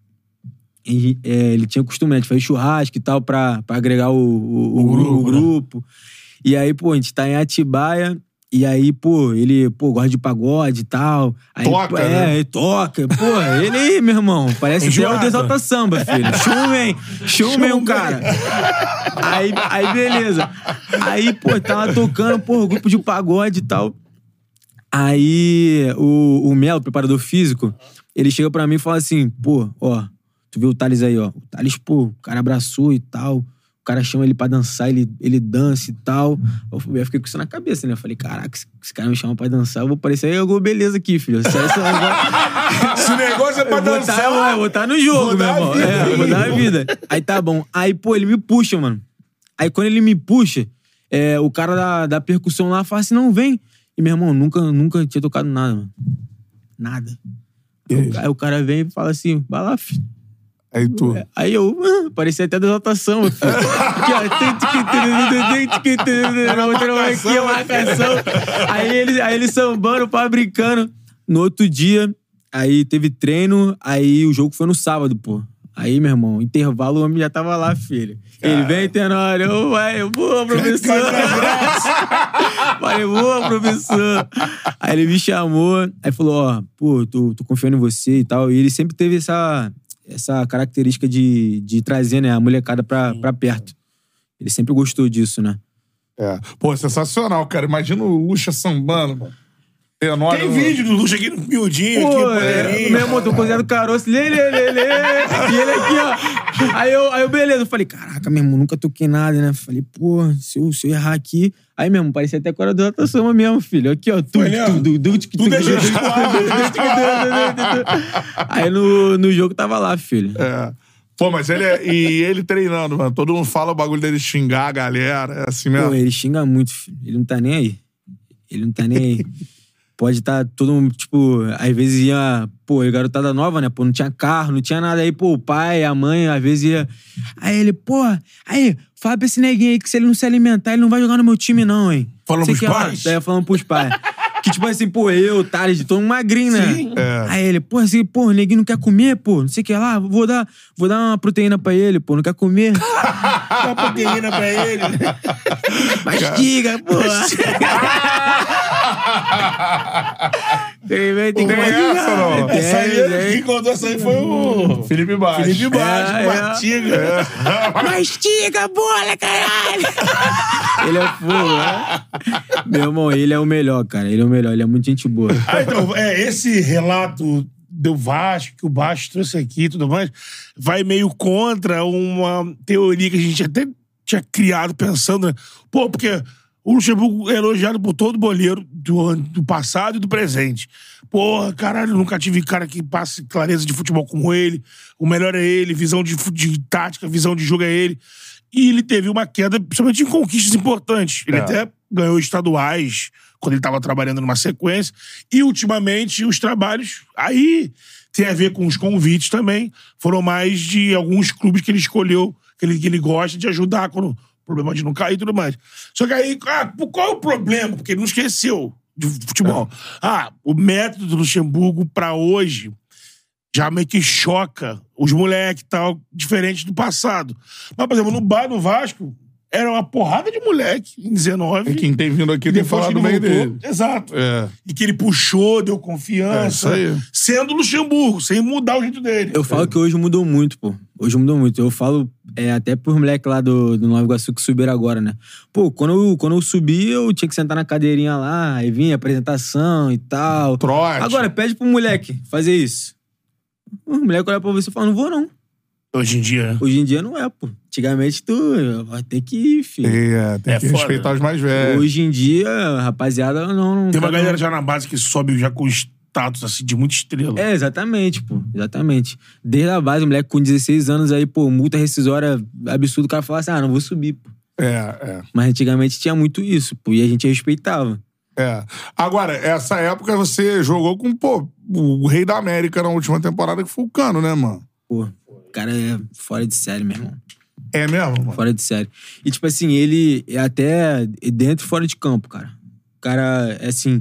Ele tinha costume, a gente faz churrasco e tal pra agregar o grupo. E aí, pô, a gente tá em Atibaia. E aí, pô, ele gosta de pagode e tal. Aí, toca, né? Ele toca. Pô, ele aí, meu irmão, parece que é o Exalta Samba, filho. Shumen o cara. Aí, beleza. Aí, pô, tava tocando, pô, grupo de pagode e tal. Aí, o Melo, preparador físico, ele chega pra mim e fala assim, pô, ó, tu viu o Thales aí, ó. O Thales, pô, o cara abraçou e tal. O cara chama ele pra dançar, ele dança e tal. Eu fiquei com isso na cabeça, né? Eu falei, caraca, esse cara me chama pra dançar, eu vou parecer alguma beleza aqui, filho. Se o negócio é pra dançar, eu vou estar no jogo, meu irmão. Vou dar a vida. Aí tá bom. Aí, pô, ele me puxa, mano. Aí quando ele me puxa, o cara da percussão lá fala assim, não, vem. E, meu irmão, nunca tinha tocado nada, mano. Nada. Aí o cara vem e fala assim, vai lá, filho. Aí tu... Aí eu, parecia até da exaltação, filho. Aqui, ó. Marcação. Aí ele sambando, pá, brincando. No outro dia, aí teve treino, aí o jogo foi no sábado, pô. Aí, meu irmão, intervalo, o homem já tava lá, filho. Ele vem, Tenório, eu vou, professor. Falei, boa, professor. Aí ele me chamou, aí falou, ó, pô, tô confiando em você e tal. E ele sempre teve essa característica de trazer, né, a molecada pra perto. Ele sempre gostou disso, né? Pô, sensacional, cara. Imagina o Luxa sambando, mano. Tem vídeo do Luxa aqui no miudinho, pô, aqui, meu irmão, tô cozinhando caroço, e ele aqui, ó. Aí eu, beleza, eu falei, caraca, meu irmão, nunca toquei nada, né? Falei, pô, se eu errar aqui... Aí, meu irmão, parecia até com a exaltação mesmo, filho. Aqui, ó, tudo deixou de Aí no jogo tava lá, filho. Pô, mas ele treinando, mano. Todo mundo fala o bagulho dele xingar a galera. É assim mesmo. Pô, ele xinga muito, filho. Ele não tá nem aí. Pode estar todo mundo, tipo, às vezes ia, pô, garotada nova, né? Pô, não tinha carro, não tinha nada. Aí, pô, o pai, a mãe, às vezes ia. Aí ele, pô, fala pra esse neguinho aí que se ele não se alimentar, ele não vai jogar no meu time, não, hein? Falando pros pais? Falando pros pais. Que, tipo assim, pô, eu, Thales, todo mundo magrinho, né? Sim. Aí ele, pô, assim, pô, o neguinho não quer comer, pô, não sei o que lá, vou dar uma proteína pra ele, pô, não quer comer. Dá uma proteína pra ele. Mastiga, pô. Tem que essa, não? Essa aí, quem contou essa aí foi o Felipe Baixo. Mastiga. Mastiga a bola, caralho. Ele é fogo, né? Meu irmão, ele é o melhor, cara. Ele é o melhor, ele é muito gente boa. Então, esse relato do Vasco, que o Vasco trouxe aqui e tudo mais, vai meio contra uma teoria que a gente até tinha criado pensando, né? Pô, porque o Luxemburgo é elogiado por todo boleiro do passado e do presente. Porra, caralho, nunca tive cara que passe clareza de futebol como ele. O melhor é ele, visão de tática, visão de jogo é ele. E ele teve uma queda, principalmente em conquistas importantes. Ele até ganhou estaduais quando ele estava trabalhando numa sequência. E, ultimamente, os trabalhos aí tem a ver com os convites também. Foram mais de alguns clubes que ele escolheu, que ele gosta de ajudar quando problema de não cair e tudo mais. Só que aí, qual é o problema? Porque ele não esqueceu de futebol. O método do Luxemburgo pra hoje já meio que choca os moleques e tal, diferente do passado. Mas, por exemplo, no Vasco, era uma porrada de moleque em 19. E quem tem vindo aqui tem falado bem dele. Exato. E que ele puxou, deu confiança. Sendo Luxemburgo, sem mudar o jeito dele. Eu falo que hoje mudou muito, pô. Hoje mudou muito. Eu falo até pros moleques lá do Nova Iguaçu que subiram agora, né? Pô, quando eu subi, eu tinha que sentar na cadeirinha lá, aí vinha apresentação e tal. Trote. Agora, pede pro moleque fazer isso. O moleque olha pra você e fala, não vou não. Hoje em dia, né? Hoje em dia não é, pô. Antigamente tu vai ter que ir, filho. Tem que respeitar os mais velhos. Hoje em dia, rapaziada, não... Tem uma galera já na base que sobe já com status, assim, de muita estrela. Exatamente, pô. Exatamente. Desde a base, o moleque com 16 anos aí, pô, multa rescisória absurda, o cara fala assim, não vou subir, pô. Mas antigamente tinha muito isso, pô, e a gente respeitava. Agora, essa época você jogou com, pô, o rei da América na última temporada, que foi o Cano, né, mano? Pô, o cara é fora de série, meu irmão. É mesmo, mano? Fora de série. E, tipo assim, ele é até dentro e fora de campo, cara. O cara, assim,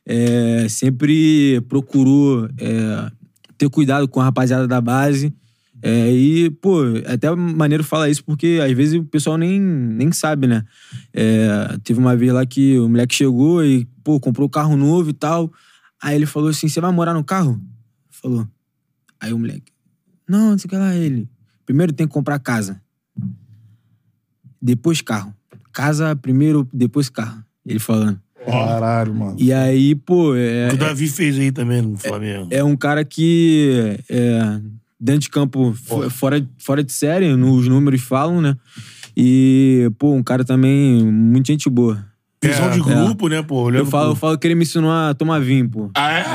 sempre procurou ter cuidado com a rapaziada da base. E, pô, é até maneiro falar isso, porque às vezes o pessoal nem sabe, né? Teve uma vez lá que o moleque chegou e, pô, comprou um carro novo e tal. Aí ele falou assim, você vai morar no carro? Falou. Aí o moleque, não sei o que lá, ele. Primeiro tem que comprar casa. Depois carro. Casa primeiro, depois carro. Ele falando. Caralho, mano. E aí, pô... O Davi fez aí também no Flamengo. É um cara que... dentro de campo, fora de série, os números falam, né? E, pô, um cara também muito gente boa. Visão de grupo, né, pô? Eu falo que ele me ensinou a tomar vinho, pô.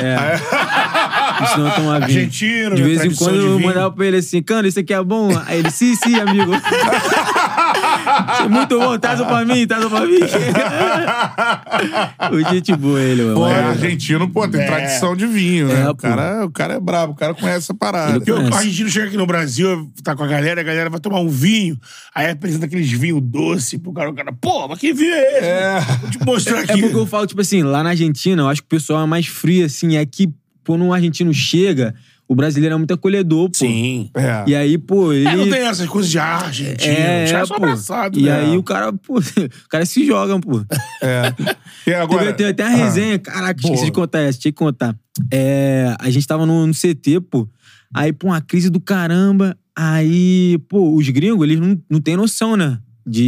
Me ensinou a tomar vinho. Argentino, de vez em quando eu mandava pra ele assim, Cano, isso aqui é bom? Aí ele, sim, amigo. Muito bom, traz pra mim. Gente boa ele, mano. Pô, argentino, pô, tem tradição de vinho, né? O cara é brabo, o cara conhece essa parada. Porque o argentino chega aqui no Brasil, tá com a galera vai tomar um vinho, aí apresenta aqueles vinhos doces pro cara, pô, mas que vinho é esse? Vou te mostrar aqui. É porque eu falo, tipo assim, lá na Argentina, eu acho que o pessoal é mais frio, assim, aqui, quando um argentino chega, o brasileiro é muito acolhedor, pô. Sim. E aí, pô, ele... não tem essas coisas de argentino, os caras são abraçados, né? E aí o cara, pô, o cara se joga, pô. E agora... Tem até a resenha, caraca, esqueci de contar essa, tinha que contar. A gente tava no CT, pô, aí, pô, uma crise do caramba, aí, pô, os gringos, eles não têm noção, né?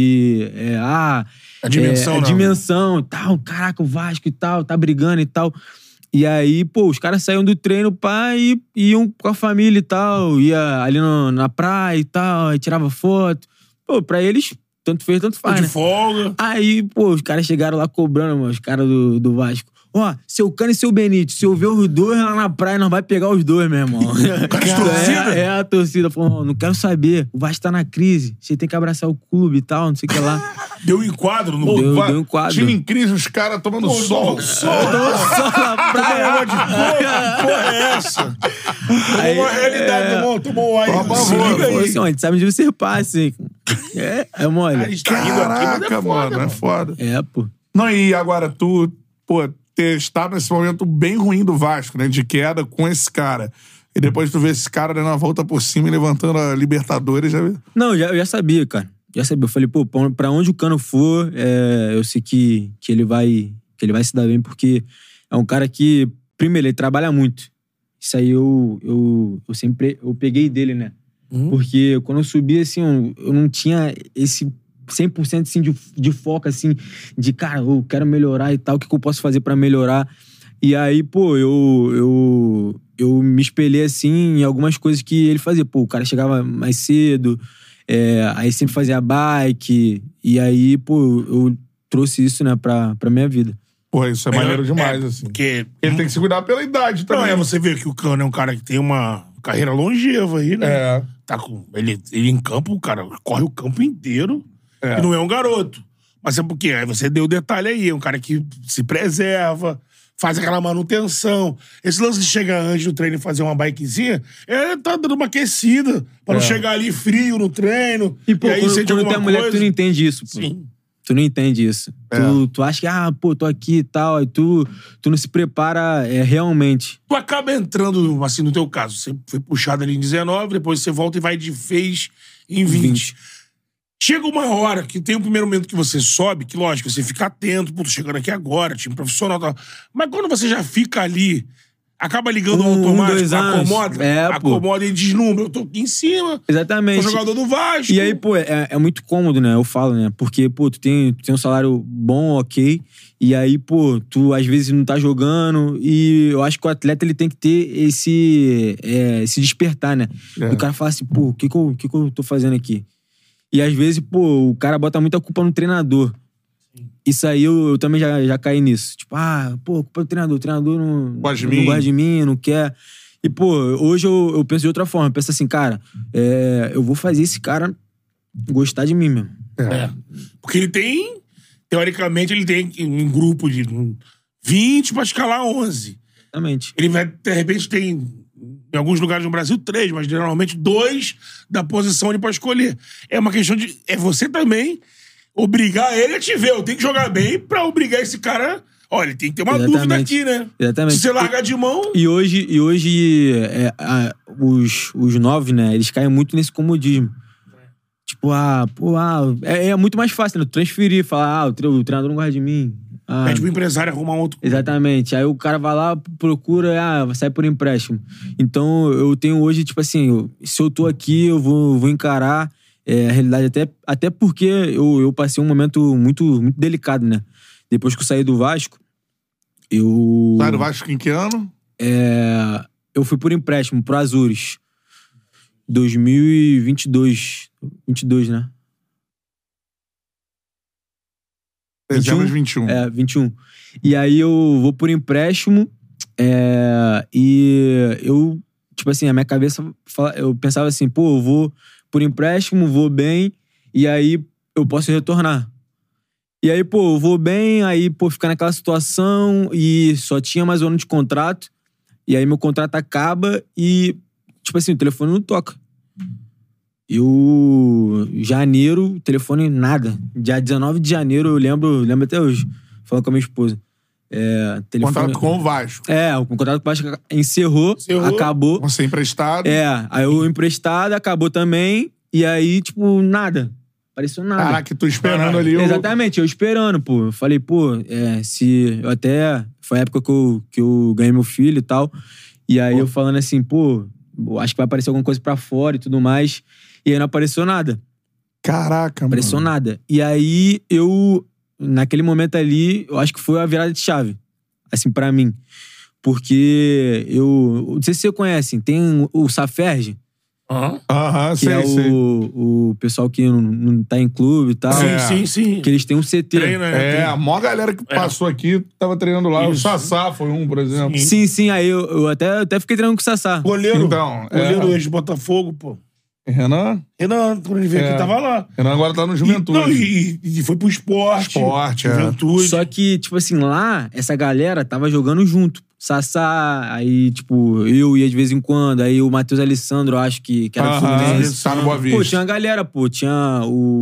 A dimensão, a dimensão e tal, caraca, o Vasco e tal, tá brigando e tal. E aí, pô, os caras saíam do treino, pá, e iam com a família e tal, ia ali na praia e tal, aí tirava foto. Pô, pra eles, tanto fez, tanto faz, de folga. Aí, pô, os caras chegaram lá cobrando, mano, os caras do Vasco. Ó, seu Cano e seu Benítez, se eu ver os dois lá na praia, nós vai pegar os dois, meu irmão. A torcida falou, não quero saber, o Vasco tá na crise, você tem que abraçar o clube e tal, não sei o que lá. Deu um enquadro no Deu um enquadro. Time em crise, os caras tomando sol. Tomando sol na praia. Porra, é essa? Aí, uma realidade, tomou aí. Falou assim, ó, a gente sabe onde você passa, hein? É mole. A gente tá rindo aqui, mas Caraca, mano, é foda. Pô. Não, e agora tu, pô, ter estado nesse momento bem ruim do Vasco, né? De queda com esse cara. E depois tu vê esse cara dando a volta por cima e levantando a Libertadores. Não, eu já sabia, cara. Já sabia. Eu falei, pô, pra onde o Cano for, eu sei que ele vai se dar bem, porque é um cara que, primeiro, ele trabalha muito. Isso aí eu sempre peguei dele, né? Porque quando eu subi, assim, eu não tinha esse 100% assim, de foco, assim, de, cara, eu quero melhorar e tal, o que eu posso fazer pra melhorar? E aí, pô, eu me espelhei, assim, em algumas coisas que ele fazia. Pô, o cara chegava mais cedo, Aí sempre fazia bike. E aí, pô, eu trouxe isso, né, pra minha vida. Pô, isso é maneiro demais, assim. Porque Ele tem que se cuidar pela idade também. não, você vê que o Cano é um cara que tem uma carreira longeva aí, né? É. Tá com, ele em campo, o cara corre o campo inteiro e não é um garoto. Mas é porque aí você deu o detalhe aí, é um cara que se preserva, faz aquela manutenção. Esse lance de chegar antes do treino e fazer uma bikezinha, tá dando uma aquecida pra não chegar ali frio no treino. E, pô, aí quando sente tem alguma mulher, coisa. tu não entende isso, pô. Sim. Tu não entende isso. Tu acha que, pô, tô aqui e tal, aí tu não se prepara realmente. Tu acaba entrando, assim, no teu caso, você foi puxado ali em 19, depois você volta e vai de vez em 20. Chega uma hora que tem um primeiro momento que você sobe, que lógico, você fica atento, pô, tô chegando aqui agora, time profissional e tal. Mas quando você já fica ali, acaba ligando o automático, 2 anos. acomoda e deslumbra. Eu tô aqui em cima. Exatamente. Sou jogador do Vasco. E aí, pô, é muito cômodo, né? Eu falo, né? Porque, pô, tu tem um salário bom, ok. E aí, pô, tu às vezes não tá jogando. E eu acho que o atleta, ele tem que ter esse despertar, né? O cara fala assim, pô, o que eu tô fazendo aqui? E às vezes, pô, o cara bota muita culpa no treinador. Isso aí eu também já caí nisso. Tipo, pô, culpa do treinador. O treinador não gosta de mim, não quer. E, pô, hoje eu penso de outra forma. Eu penso assim, cara, eu vou fazer esse cara gostar de mim mesmo. Porque ele tem, teoricamente, ele tem um grupo de 20 pra escalar 11. Exatamente. Ele vai, de repente, tem, em alguns lugares no Brasil, 3, mas geralmente 2 da posição ele pode escolher. É uma questão de... É você também obrigar ele a te ver. Eu tenho que jogar bem pra obrigar esse cara... Olha, ele tem que ter uma dúvida aqui, né? Exatamente. Se você largar de mão... E hoje os 9, né? Eles caem muito nesse comodismo. Tipo, é muito mais fácil, né? Transferir, falar, o treinador não gosta de mim. Pede pro empresário arrumar outro... Exatamente. Aí o cara vai lá, procura, sai por empréstimo. Então, eu tenho hoje, tipo assim, se eu tô aqui, eu vou encarar a realidade. Até porque eu passei um momento muito, muito delicado, né? Depois que eu saí do Vasco, Saiu do Vasco em que ano? Eu fui por empréstimo pro Azures. 2022. 22, né? Dezembro de 21. 21. E aí eu vou por empréstimo e eu, tipo assim, a minha cabeça, eu pensava assim, pô, eu vou por empréstimo, vou bem, e aí eu posso retornar. E aí, pô, eu vou bem, aí, pô, ficar naquela situação e só tinha mais um ano de contrato, e aí meu contrato acaba e, tipo assim, o telefone não toca. Janeiro, telefone nada. Dia 19 de janeiro, eu lembro até hoje, falando com a minha esposa. Contrato com o Vasco. O contrato com o Vasco encerrou, acabou. Você emprestado. Aí o emprestado acabou também, e aí, tipo, nada. Apareceu nada. Caraca, tu esperando ali. Exatamente, eu esperando, pô. Eu falei, pô, foi a época que eu ganhei meu filho e tal. E aí eu falando assim, pô, acho que vai aparecer alguma coisa pra fora e tudo mais. E aí não apareceu nada. Caraca, mano. Apareceu nada. E aí naquele momento ali, eu acho que foi a virada de chave. Assim, pra mim. Porque não sei se você conhece, tem o Saferge. Sei, é o pessoal que não tá em clube e tal. Sim. Que eles têm um CT. Treina, a maior galera que passou aqui tava treinando lá. Isso. O Sassá foi um, por exemplo. Sim. Aí eu até fiquei treinando com o Sassá. Goleiro hoje, Botafogo, pô. Renan, quando ele veio aqui, tava lá. Renan agora tá no Juventude. E foi pro esporte. Juventude. Só que, tipo assim, lá, essa galera tava jogando junto. Sassá, aí, tipo, eu ia de vez em quando. Aí o Matheus Alessandro, acho que era do Fluminense. Tá no Boa Vista. Pô, tinha uma galera, pô. Tinha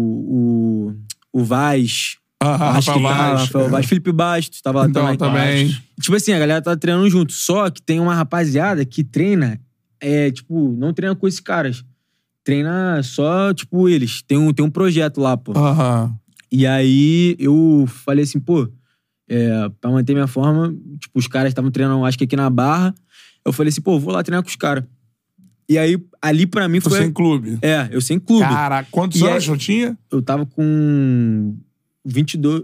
o Vaz. Acho que Rafael Vaz. Felipe Bastos tava lá também. Tipo assim, a galera tá treinando junto. Só que tem uma rapaziada que treina, tipo, não treina com esses caras. Treina só, tipo, eles. Tem um projeto lá, pô. E aí eu falei assim, pô, pra manter minha forma, tipo, os caras estavam treinando, acho que aqui na Barra. Eu falei assim, pô, vou lá treinar com os caras. E aí, ali pra mim foi... Você sem clube? Eu sem clube. Caraca, quantos anos eu tinha? Eu tava com 22...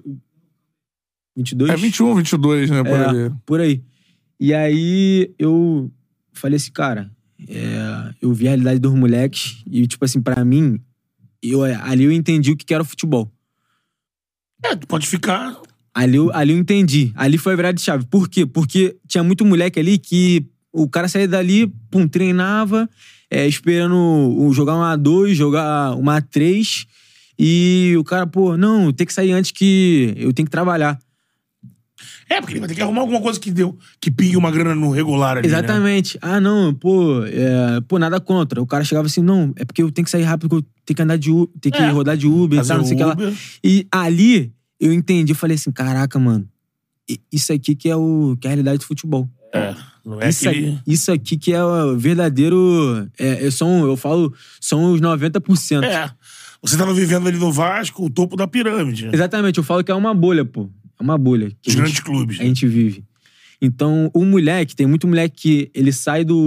22? 21, 22, né? Por aí. Por aí. E aí, eu falei assim, cara... eu vi a realidade dos moleques e, tipo assim, pra mim, ali eu entendi o que era o futebol. Tu pode ficar... Ali eu entendi. Ali foi a virada de chave. Por quê? Porque tinha muito moleque ali que o cara saía dali, treinava, esperando jogar uma A2, jogar uma A3, e o cara, não, tem que sair antes que eu tenho que trabalhar. Porque ele vai ter que arrumar alguma coisa que pingue uma grana no regular ali, exatamente. Né? Não, nada contra. O cara chegava assim, não, é porque eu tenho que sair rápido, porque eu tenho que andar de Uber, tenho que rodar de Uber e tal, não sei o que lá. E ali eu entendi, eu falei assim, caraca, mano, isso aqui que é a realidade do futebol. Não é isso aqui que é o verdadeiro... eu falo, são os 90%. Você tava vivendo ali no Vasco, o topo da pirâmide. Exatamente, eu falo que é uma bolha, pô. É uma bolha. Os grandes clubes. A gente vive. Então, tem muito moleque que ele sai de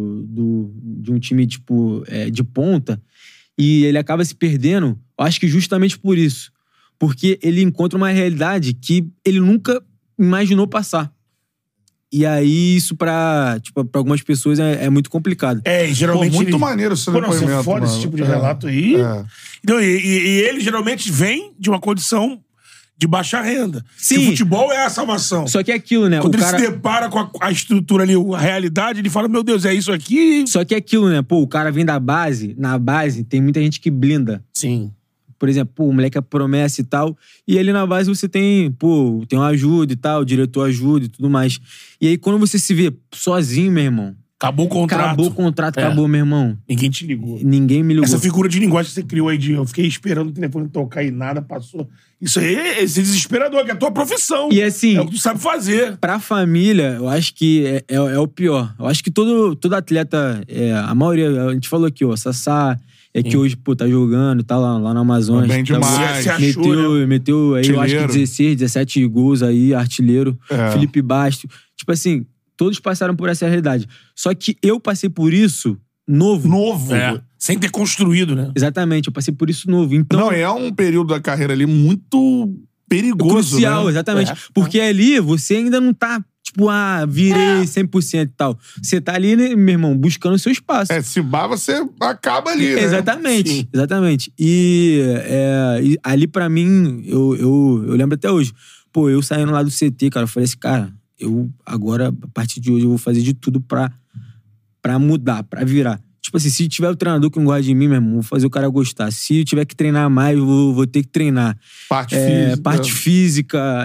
um time, tipo, de ponta, e ele acaba se perdendo, eu acho que justamente por isso. Porque ele encontra uma realidade que ele nunca imaginou passar. E aí, isso pra algumas pessoas é muito complicado. Geralmente... muito maneiro esse depoimento, você foda esse tipo de relato aí. Então, e ele geralmente vem de uma condição de baixa renda. Sim. Que o futebol é a salvação. Só que é aquilo, né? Quando ele se depara com a estrutura ali, a realidade, ele fala, meu Deus, é isso aqui. Só que é aquilo, né? O cara vem da base, na base tem muita gente que blinda. Sim. Por exemplo, o moleque é promessa e tal, e ali na base você tem uma ajuda e tal, o diretor ajuda e tudo mais. E aí quando você se vê sozinho, meu irmão... Acabou o contrato. Acabou, meu irmão. Ninguém te ligou. Ninguém me ligou. Essa figura de linguagem que você criou aí, eu fiquei esperando o telefone tocar e nada passou. Isso aí é desesperador, que é a tua profissão. E assim... É o que tu sabe fazer. Pra família, eu acho que é o pior. Eu acho que todo atleta, a maioria, a gente falou aqui, Sassá... que hoje, tá jogando, tá lá no Amazonas. Bem demais. Meteu aí, eu acho que 16, 17 gols aí, artilheiro. Felipe Basto. Tipo assim, todos passaram por essa realidade. Só que eu passei por isso novo. Sem ter construído, né? Exatamente, eu passei por isso novo. Então, não, é um período da carreira ali muito perigoso, crucial, né? Exatamente. Porque ali você ainda não tá... virei 100% e tal. Você tá ali, né, meu irmão, buscando o seu espaço. Se você acaba ali, né? Exatamente. E ali pra mim, eu lembro até hoje. Eu saindo lá do CT, cara, eu falei assim, cara, eu agora, a partir de hoje, eu vou fazer de tudo pra mudar, pra virar. Tipo assim, se tiver o treinador que não gosta de mim, meu irmão, vou fazer o cara gostar. Se eu tiver que treinar mais, eu vou ter que treinar. Parte física,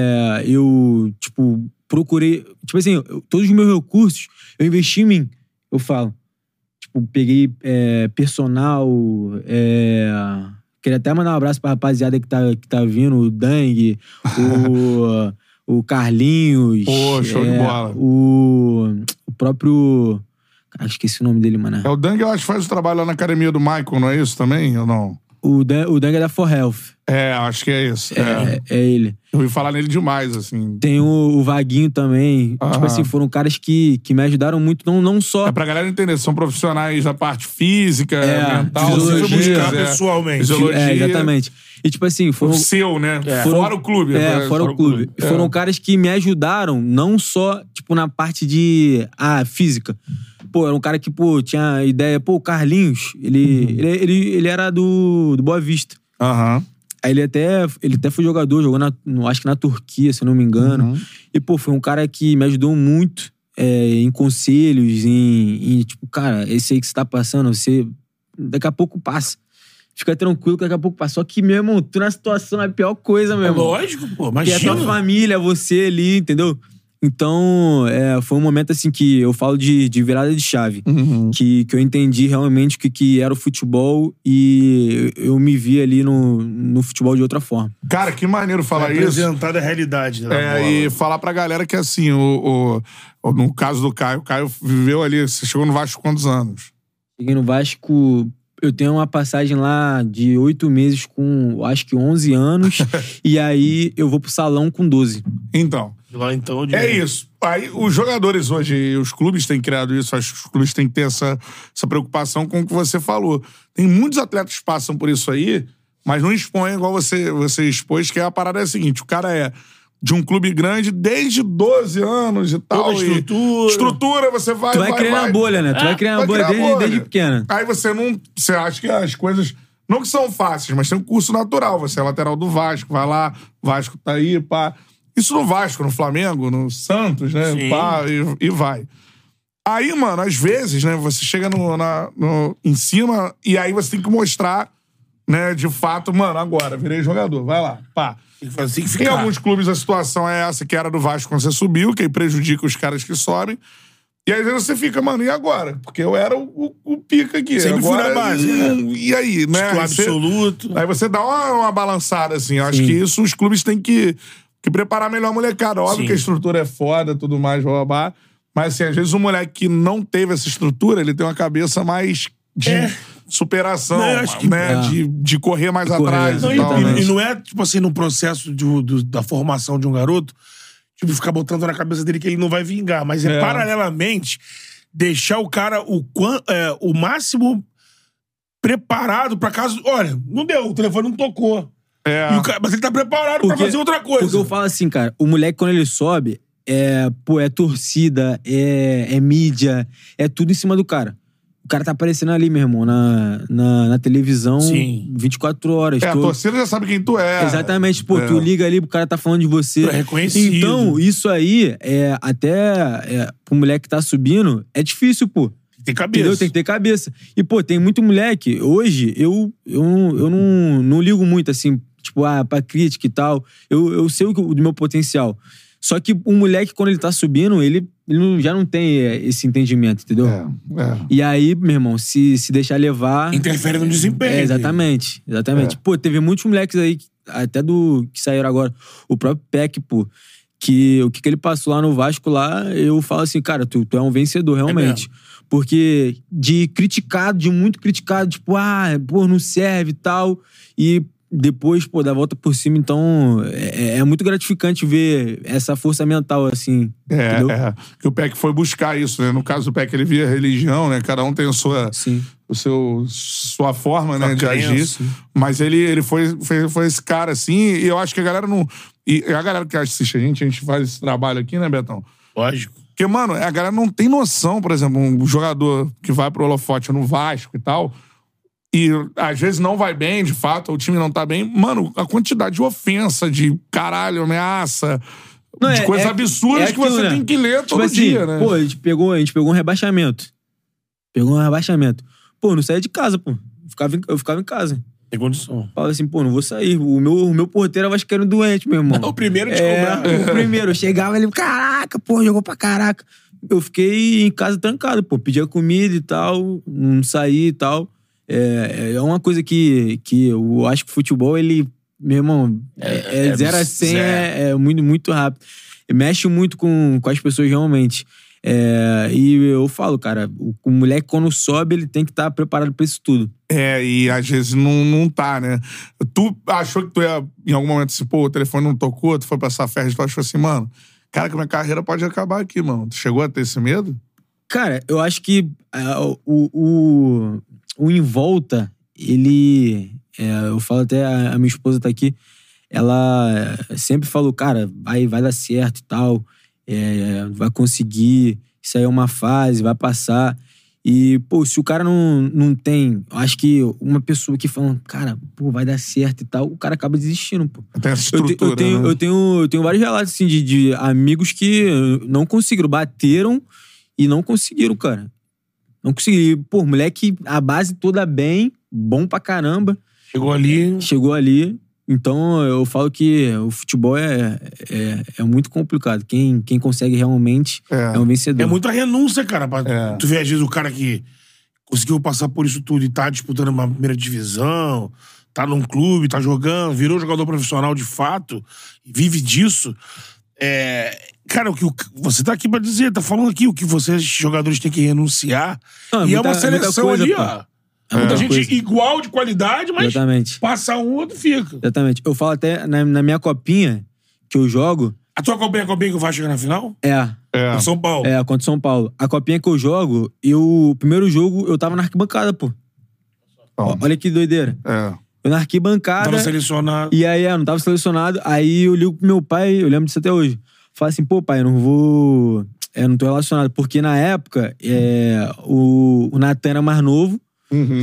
eu, procurei... Tipo assim, todos os meus recursos, eu investi em mim, eu falo. Peguei personal... Queria até mandar um abraço pra rapaziada que tá vindo, o Dang, o Carlinhos... Show de bola. O próprio... Cara, esqueci o nome dele, mano. O Dang, eu acho que faz o trabalho lá na academia do Michael, não é isso também, ou não? O Dang é da For Health. Acho que é isso. É ele. Eu ouvi falar nele demais, assim. Tem o Vaguinho também. Tipo assim, foram caras que me ajudaram muito, não só... pra galera entender, são profissionais da parte física, mental. Fisiologia. Você foi buscar pessoalmente. Fisiologia. Exatamente. E tipo assim, foram... O seu, né? Fora o clube. Fora o clube. Foram caras que me ajudaram, não só, na parte de... física. Era um cara que, tinha ideia... o Carlinhos, ele era do Boa Vista. Aí ele até foi jogador, jogou acho que na Turquia, se eu não me engano. E, foi um cara que me ajudou muito em conselhos, em cara, esse aí que você tá passando, você daqui a pouco passa. Fica tranquilo que daqui a pouco passa. Só que, meu irmão, tu na situação é a pior coisa, meu irmão. Lógico, imagina. Que é a tua família, você ali, entendeu? Então, foi um momento assim que eu falo de virada de chave. Que eu entendi realmente o que era o futebol e eu me vi ali no futebol de outra forma. Cara, que maneiro falar isso. Apresentar a realidade da bola. E falar pra galera que assim, no caso do Caio, o Caio viveu ali, você chegou no Vasco quantos anos? Cheguei no Vasco... Eu tenho uma passagem lá de 8 meses com, acho que 11 anos. E aí eu vou pro Salão com 12. Então. Lá então... É isso. Aí os jogadores hoje, os clubes têm criado isso, acho que os clubes têm que ter essa preocupação com o que você falou. Tem muitos atletas que passam por isso aí, mas não expõem igual você expôs, que a parada é a seguinte, o cara é de um clube grande desde 12 anos e tal. Toda estrutura. Estrutura, você vai criando a bolha, né? Tu vai criando a bolha desde pequena. Aí você acha que as coisas Não que são fáceis, mas tem um curso natural. Você é lateral do Vasco, vai lá, Vasco tá aí, pá. Isso no Vasco, no Flamengo, no Santos, né? Sim. Pá, e vai. Aí, mano, às vezes, né, você chega em cima e aí você tem que mostrar, né, de fato, mano, agora, virei jogador, vai lá, pá. Tem que fazer, tem que Em ficar. alguns clubes a situação é essa, que era do Vasco quando você subiu, que aí prejudica os caras que sobem. E aí você fica, mano, e agora? Porque eu era o pica aqui. Sempre fui agora, na base, né? E aí, né? Titular Você- absoluto. Aí você dá uma balançada, assim. Eu acho que isso os clubes têm que preparar melhor a molecada. Óbvio Sim. que a estrutura é foda, tudo mais, blá. Mas, assim, às vezes o moleque que não teve essa estrutura, ele tem uma cabeça mais de superação, Não, eu acho que- né? De correr mais atrás Não, e tal. e não é, tipo assim, no processo da formação de um garoto, tipo, ficar botando na cabeça dele que ele não vai vingar, mas é paralelamente deixar o cara o máximo preparado pra caso. Olha, não deu, o telefone não tocou. Mas ele tá preparado pra fazer outra coisa. Porque eu falo assim, cara, o moleque quando ele sobe, é torcida, é mídia, é tudo em cima do cara. O cara tá aparecendo ali, meu irmão, na televisão 24 horas. A torcida já sabe quem tu é. Exatamente. Pô, tu liga ali, o cara tá falando de você. É reconhecido. Então, isso aí, pro moleque que tá subindo, é difícil, pô. Tem que ter cabeça. Entendeu? Tem que ter cabeça. E, pô, tem muito moleque. Hoje, eu não ligo muito, assim, tipo, pra crítica e tal. Eu sei do meu potencial. Só que o moleque, quando ele tá subindo, ele já não tem esse entendimento, entendeu? E aí, meu irmão, se deixar levar... Interfere no desempenho. Exatamente. Pô, teve muitos moleques aí, até que saíram agora. O próprio Peck, pô, que o que ele passou lá no Vasco, lá, eu falo assim, cara, tu é um vencedor, realmente. Porque de muito criticado, tipo, pô, não serve e tal. E depois, pô, dá a volta por cima. Então, é muito gratificante ver essa força mental, assim. Entendeu? Que o Peck foi buscar isso, né? No caso do Peck, ele via religião, né? Cada um tem sua forma, né, de agir. Mas ele foi esse cara, assim, e eu acho que a galera não... E a galera que assiste a gente faz esse trabalho aqui, né, Betão? Lógico. Porque, mano, a galera não tem noção, por exemplo, um jogador que vai pro holofote no Vasco e tal, e às vezes não vai bem, de fato, o time não tá bem. Mano, a quantidade de ofensa, de caralho, ameaça, de coisas absurdas que você tem que ler todo dia, né? Pô, a gente pegou um rebaixamento. Pô, não saía de casa, pô. Eu ficava em casa. Tem condição. Fala assim, pô, não vou sair. O meu porteiro é vascaíno doente, meu irmão. O primeiro de cobrar. O primeiro. Eu chegava ali, caraca, pô, jogou pra caraca. Eu fiquei em casa trancado, pô. Pedia comida e tal, não saí e tal. É uma coisa que eu acho que o futebol, ele, meu irmão, 0 a 100 é muito, muito rápido. Mexe muito com as pessoas realmente. E eu falo, cara, o moleque quando sobe, ele tem que estar preparado pra isso tudo. E às vezes não tá, né? Tu achou que tu ia, em algum momento, assim, pô, o telefone não tocou, tu foi passar férias, tu achou assim, mano, cara, que minha carreira pode acabar aqui, mano. Tu chegou a ter esse medo? Cara, eu acho que o em volta, ele... eu falo até, a minha esposa tá aqui, ela sempre falou, cara, vai dar certo e tal, vai conseguir, isso aí é uma fase, vai passar. E, pô, se o cara não tem... Eu acho que uma pessoa que fala, cara, pô, vai dar certo e tal, o cara acaba desistindo, pô. Tem essa estrutura, eu tenho vários relatos, assim, de amigos que não conseguiram, bateram e não conseguiram, cara. Não conseguiram. Pô, moleque, a base toda bem, bom pra caramba. Chegou ali. Então, eu falo que o futebol é muito complicado. Quem consegue realmente é um vencedor. É muita renúncia, cara. Tu vê, às vezes, o cara que conseguiu passar por isso tudo e tá disputando uma primeira divisão, tá num clube, tá jogando, virou jogador profissional de fato, vive disso. Cara, o que você tá aqui pra dizer, tá falando aqui o que vocês, jogadores, têm que renunciar. E é uma seleção coisa, ali, ó. Muita gente coisa. Igual de qualidade, mas passa um, outro fica. Exatamente. Eu falo até na minha copinha que eu jogo... A tua copinha é a copinha que vai chegar na final? Contra São Paulo. Contra São Paulo. A copinha que eu jogo, o primeiro jogo eu tava na arquibancada, pô. Olha que doideira. Eu na arquibancada... Tava selecionado. E aí, não tava selecionado. Aí eu ligo pro meu pai, eu lembro disso até hoje. Falo assim, pô, pai, eu não vou... não tô relacionado. Porque na época, o Natan era mais novo.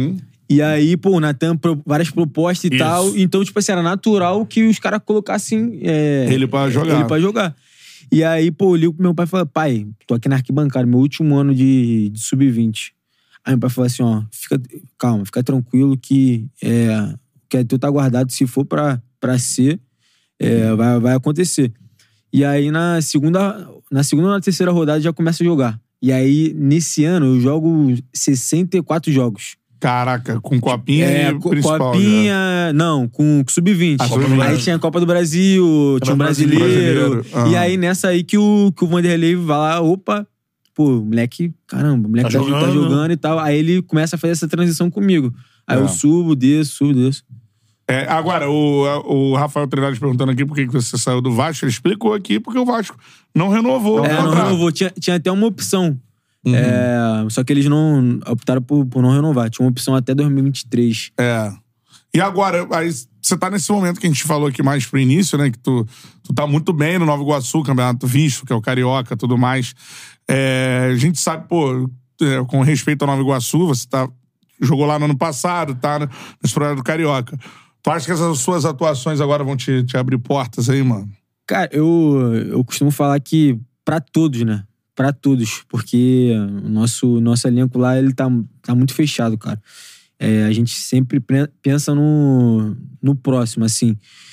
E aí, pô, o Natan, várias propostas e tal. Então, tipo assim, era natural que os caras colocassem... ele pra jogar. E aí, pô, eu ligo pro meu pai e falei, pai, tô aqui na arquibancada, meu último ano de sub-20. Aí meu pai falou assim, ó, fica tranquilo que tu tá guardado, se for pra ser, vai acontecer. E aí, na segunda ou na terceira rodada, já começa a jogar. E aí, nesse ano, eu jogo 64 jogos. Caraca, com copinha e principal. Copinha, não, com sub-20. Aí tinha a Copa do Brasil, tinha o brasileiro. E aí, nessa aí que o Vanderlei vai lá, opa, pô, moleque, caramba, o moleque tá jogando e tal. Aí ele começa a fazer essa transição comigo. Aí eu subo, desço. Agora, o Rafael Trindade perguntando aqui por que você saiu do Vasco. Ele explicou aqui porque o Vasco não renovou. Não renovou. Tinha até uma opção. Só que eles não optaram por não renovar. Tinha uma opção até 2023. E agora, aí você tá nesse momento que a gente falou aqui mais pro início, né? Que tu tá muito bem no Nova Iguaçu, Campeonato Visto, que é o Carioca e tudo mais. A gente sabe, pô, com respeito ao Nova Iguaçu, você jogou lá no ano passado, tá nesse programa do Carioca. Tu acha que essas suas atuações agora vão te abrir portas aí, mano? Cara, eu costumo falar que pra todos, né? Pra todos, porque o nosso elenco lá, ele tá muito fechado, cara. A gente sempre pensa no próximo, assim.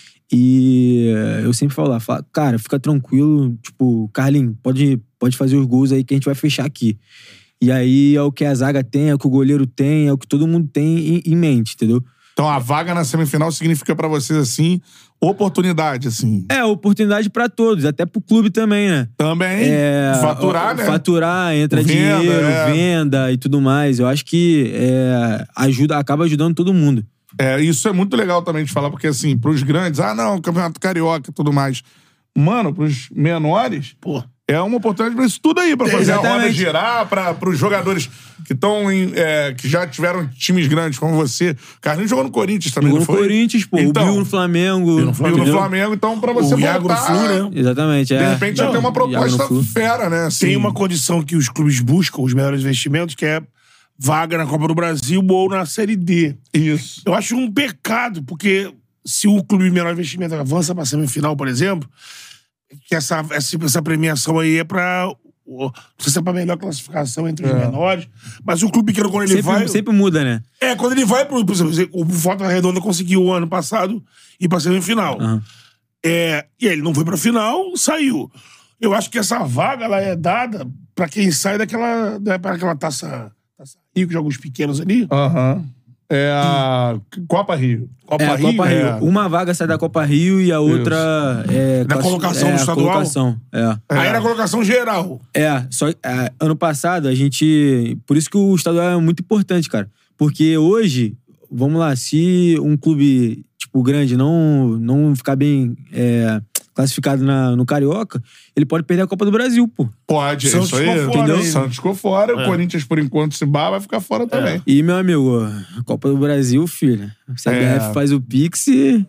E eu sempre falo lá, cara, fica tranquilo, tipo, Carlinhos, pode fazer os gols aí que a gente vai fechar aqui. E aí é o que a zaga tem, é o que o goleiro tem, é o que todo mundo tem em mente, entendeu? Então a vaga na semifinal significa pra vocês, assim, oportunidade, assim. Oportunidade pra todos, até pro clube também, né? Também. Faturar, né? Faturar, entra dinheiro, venda e tudo mais. Eu acho que acaba ajudando todo mundo. Isso é muito legal também de falar, porque assim, pros grandes, não, Campeonato Carioca e tudo mais. Mano, pros menores, pô, é uma oportunidade pra isso tudo aí, pra fazer a roda girar, pros jogadores que estão que já tiveram times grandes, como você. Carlinhos jogou no Corinthians também, não foi? No Corinthians, pô. Então, o Bill no Flamengo. Bill no Flamengo, então pra você voltar... Exatamente, De repente já tem uma proposta fera, né? Assim. Tem uma condição que os clubes buscam, os melhores investimentos, que é vaga na Copa do Brasil ou na Série D. Isso. Eu acho um pecado, porque se o clube de menor investimento avança pra semifinal, por exemplo, que essa premiação aí é pra... Não sei se é pra melhor classificação entre os menores, mas o clube pequeno, quando ele vai... Sempre muda, né? Quando ele vai por exemplo, o Volta Redonda conseguiu o ano passado ir pra semifinal. E ele não foi pra final, saiu. Eu acho que essa vaga, ela é dada pra quem sai daquela taça Rio, que joga os pequenos ali. É a Copa Rio. Copa Rio. Uma vaga sai da Copa Rio e a outra da colocação do estadual? Aí era a colocação geral. Só ano passado a gente... Por isso que o estadual é muito importante, cara. Porque hoje, vamos lá, se um clube tipo grande não ficar bem classificado no Carioca, ele pode perder a Copa do Brasil, pô. Pode, Santos isso aí. Entendeu? Santos ficou fora, o Corinthians, por enquanto, se vai ficar fora também. E, meu amigo, a Copa do Brasil, filho, o CBF faz o Pix e...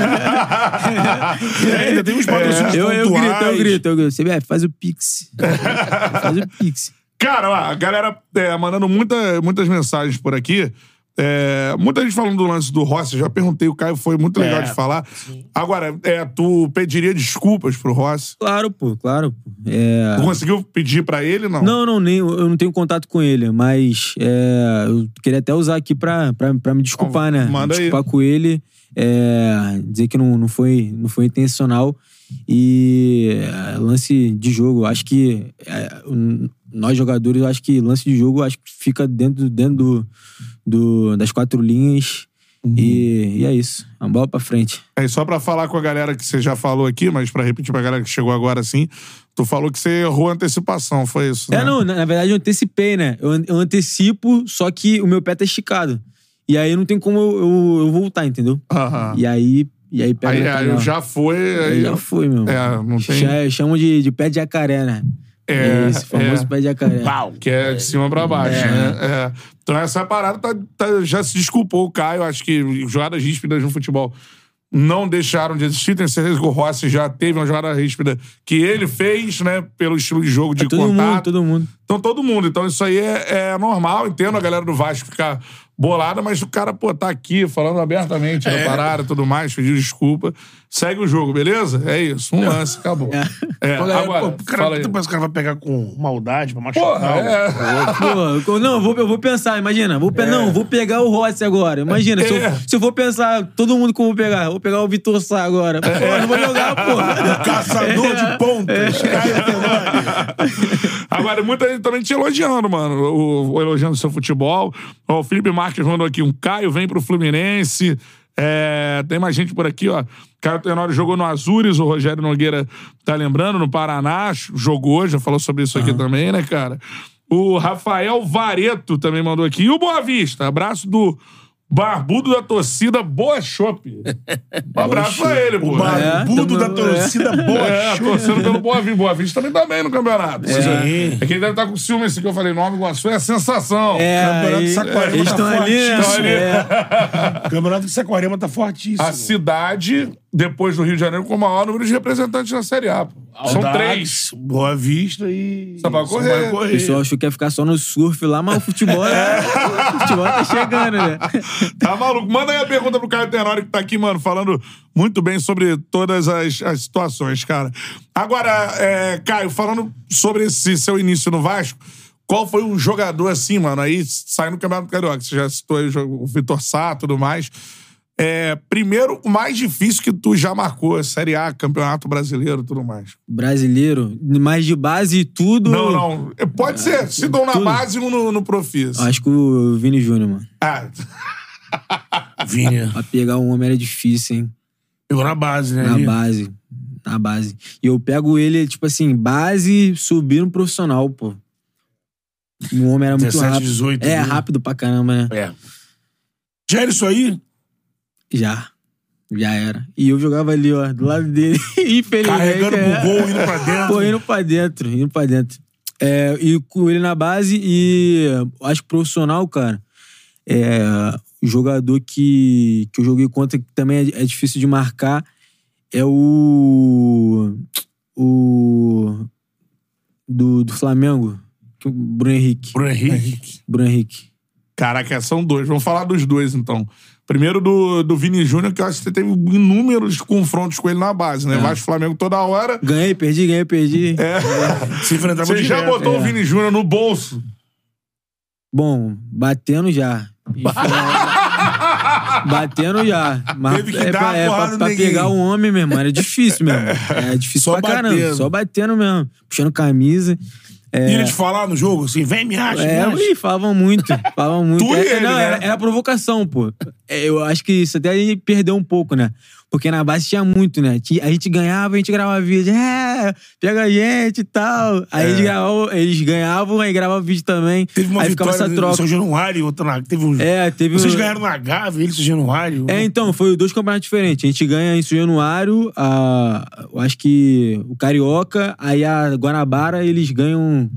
Ainda tem uns patrocínios pontuais. Eu grito. CBF, faz o Pix. Faz o Pix. Cara, ó, a galera mandando muitas mensagens por aqui. Muita gente falando do lance do Rossi, já perguntei, o Caio foi muito legal de falar. Sim. Agora, tu pediria desculpas pro Rossi? Claro, pô. Tu conseguiu pedir pra ele, não? Não, eu não tenho contato com ele, mas eu queria até usar aqui pra me desculpar, né? Manda desculpar aí. com ele, dizer que não foi intencional. E lance de jogo, acho que nós jogadores, acho que lance de jogo acho que fica dentro das 4 linhas. E é isso, a bola pra frente. Só pra falar com a galera que você já falou aqui, mas pra repetir pra galera que chegou agora assim, tu falou que você errou a antecipação, foi isso, né? Não, na verdade eu antecipei, né? Eu antecipo, só que o meu pé tá esticado. E aí não tem como eu voltar, entendeu? E aí pega aí já foi... Aí já foi, meu. Não tem... Chamam de pé de jacaré, né? Esse famoso pé de jacaré. Que é de cima pra baixo, né? Então essa parada já se desculpou o Caio. Acho que jogadas ríspidas no futebol não deixaram de existir. Tenho certeza que o Rossi já teve uma jogada ríspida que ele fez, né? Pelo estilo de jogo de contato. Todo mundo. Então todo mundo. Então isso aí é normal. Entendo a galera do Vasco ficar bolada, mas o cara, pô, tá aqui falando abertamente da parada e tudo mais, pediu desculpa. Segue o jogo, beleza? É isso. Um lance, acabou. Agora, o cara vai pegar com maldade pra porra, machucar. Pô, não, eu vou pensar, imagina. Vou pegar o Rossi agora. Imagina, se eu for pensar, todo mundo que eu vou pegar o Vitor Sá agora. Pô, não vou jogar, pô. O caçador de pontas. Agora, muita gente também te elogiando, mano. Elogiando o seu futebol. O Felipe Marques mandou aqui um Caio, vem pro Fluminense. Tem mais gente por aqui, ó. Caio Tenório jogou no Azures, o Rogério Nogueira tá lembrando, no Paraná, jogou, já falou sobre isso aqui também, né, cara? O Rafael Vareto também mandou aqui. E o Boa Vista, abraço do barbudo da torcida Boa Chopp. Um abraço pra ele, pô. O barbudo da torcida Boa Chopp. Torcendo pelo Boa Vista. Boa Vista também tá bem no campeonato. É que ele deve estar com ciúme, esse que eu falei, Nova Iguaçu é a sensação. Campeonato de Saquarema eles estão ali, Campeonato de Saquarema tá fortíssimo. A cidade, depois do Rio de Janeiro, com o maior número de representantes na Série A. São 3. Boa Vista e... Só pra correr. O pessoal achou que ia ficar só no surf lá, mas o futebol o futebol tá chegando, né? Tá maluco? Manda aí a pergunta pro Caio Tenório, que tá aqui, mano, falando muito bem sobre todas as situações, cara. Agora, Caio, falando sobre esse seu início no Vasco, qual foi o jogador, assim, mano, aí saindo do Campeonato Carioca? Você já citou aí o Vitor Sá e tudo mais. Primeiro, o mais difícil que tu já marcou, Série A, Campeonato Brasileiro e tudo mais. Brasileiro? Mais de base e tudo? Não. Pode ser. Se dão na base e um no Profis. Acho que o Vini Júnior, mano. Vini. Pra pegar um homem era difícil, hein? Pegou na base, né? Na base. E eu pego ele, tipo assim, base, subir no profissional, pô. O homem era muito 17, rápido. 18. Rápido pra caramba, né? Já era isso aí? Já era. E eu jogava ali, ó, do lado dele. Infelizmente. Carregando pro gol, indo pra dentro. Pô, indo pra dentro. E com ele na base e acho que profissional, cara, o jogador que eu joguei contra, que também é difícil de marcar, é o do Flamengo, o Bruno Henrique. Bruno Henrique. Caraca, são 2. Vamos falar dos 2, então. Primeiro do Vini Júnior, que eu acho que você teve inúmeros confrontos com ele na base, né? Vasco, Flamengo toda hora. Ganhei, perdi. Se enfrentava Você já botou o Vini Júnior no bolso? Bom, batendo já. Batendo já. Mas teve que dar uma porrada pra pegar o homem, meu irmão, era difícil mesmo. É difícil Só pra caramba. batendo. Só batendo mesmo. Puxando camisa. E ele te falar no jogo, assim, vem, me acha, me acha. Falavam muito. Tu e ele, né? Era provocação, pô. Eu acho que isso até a gente perdeu um pouco, né? Porque na base tinha muito, né? A gente ganhava, a gente gravava vídeo. Pega a gente e tal. Aí eles ganhavam, aí gravava vídeo também. Teve uma aí ficava essa troca. São Januário e outra na... teve Vocês ganharam na Gávea, eles São Januário. Então, foi 2 campeonatos diferentes. A gente ganha em São Januário, eu acho que o Carioca, aí a Guanabara, eles ganham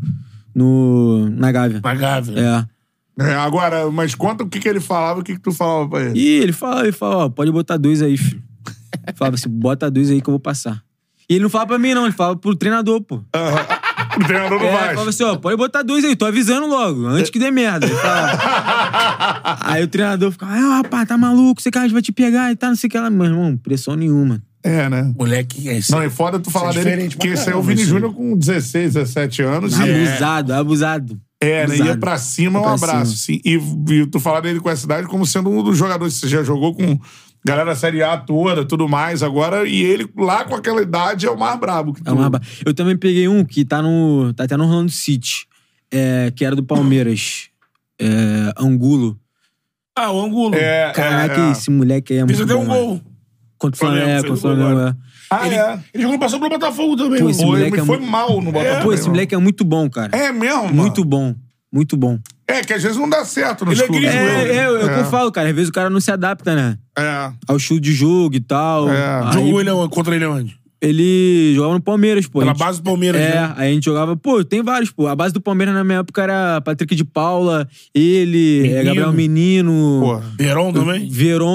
na Gávea. Na Gávea. Agora, mas conta o que ele falava, o que tu falava pra ele. E ele falava, ó, pode botar 2 aí, filho. Falava assim, bota 2 aí que eu vou passar. E ele não falava pra mim, não, ele falava pro treinador, pô. O treinador do Vasco. Falava assim, ó, pode botar 2 aí, tô avisando logo, antes que dê merda. Ele falava. Aí o treinador ficava, rapaz, tá maluco, você vai te pegar e tal, não sei o que lá. Meu irmão, pressão nenhuma. Né? Moleque, Não, é foda tu falar dele, porque esse é o Vini Júnior com 16, 17 anos. Abusado. Né? Ia pra cima, um abraço. Sim. E tu falar dele com essa idade como sendo um dos jogadores que você já jogou com galera da Série A toda, tudo mais, agora, e ele lá com aquela idade é o mais brabo que tu... Eu também peguei um que tá até no Orlando City, que era do Palmeiras. Angulo. O Angulo. Caraca, esse moleque aí é muito bom. Fez até um gol. Contra o Flamengo, Ele quando passou pro Botafogo também. Pô, esse moleque foi mal no Botafogo. Pô, esse moleque é muito bom, cara. É mesmo, mano? Muito bom. Muito bom. Que às vezes não dá certo nos Ele clubes. É o que eu falo, cara. Às vezes o cara não se adapta, né? Ao estilo de jogo e tal. Jogou ele contra ele onde? Ele jogava no Palmeiras, pô. Pela base do Palmeiras, né? Aí a gente jogava... Pô, tem vários, pô. A base do Palmeiras na minha época era Patrick de Paula, Gabriel Menino... Veron também?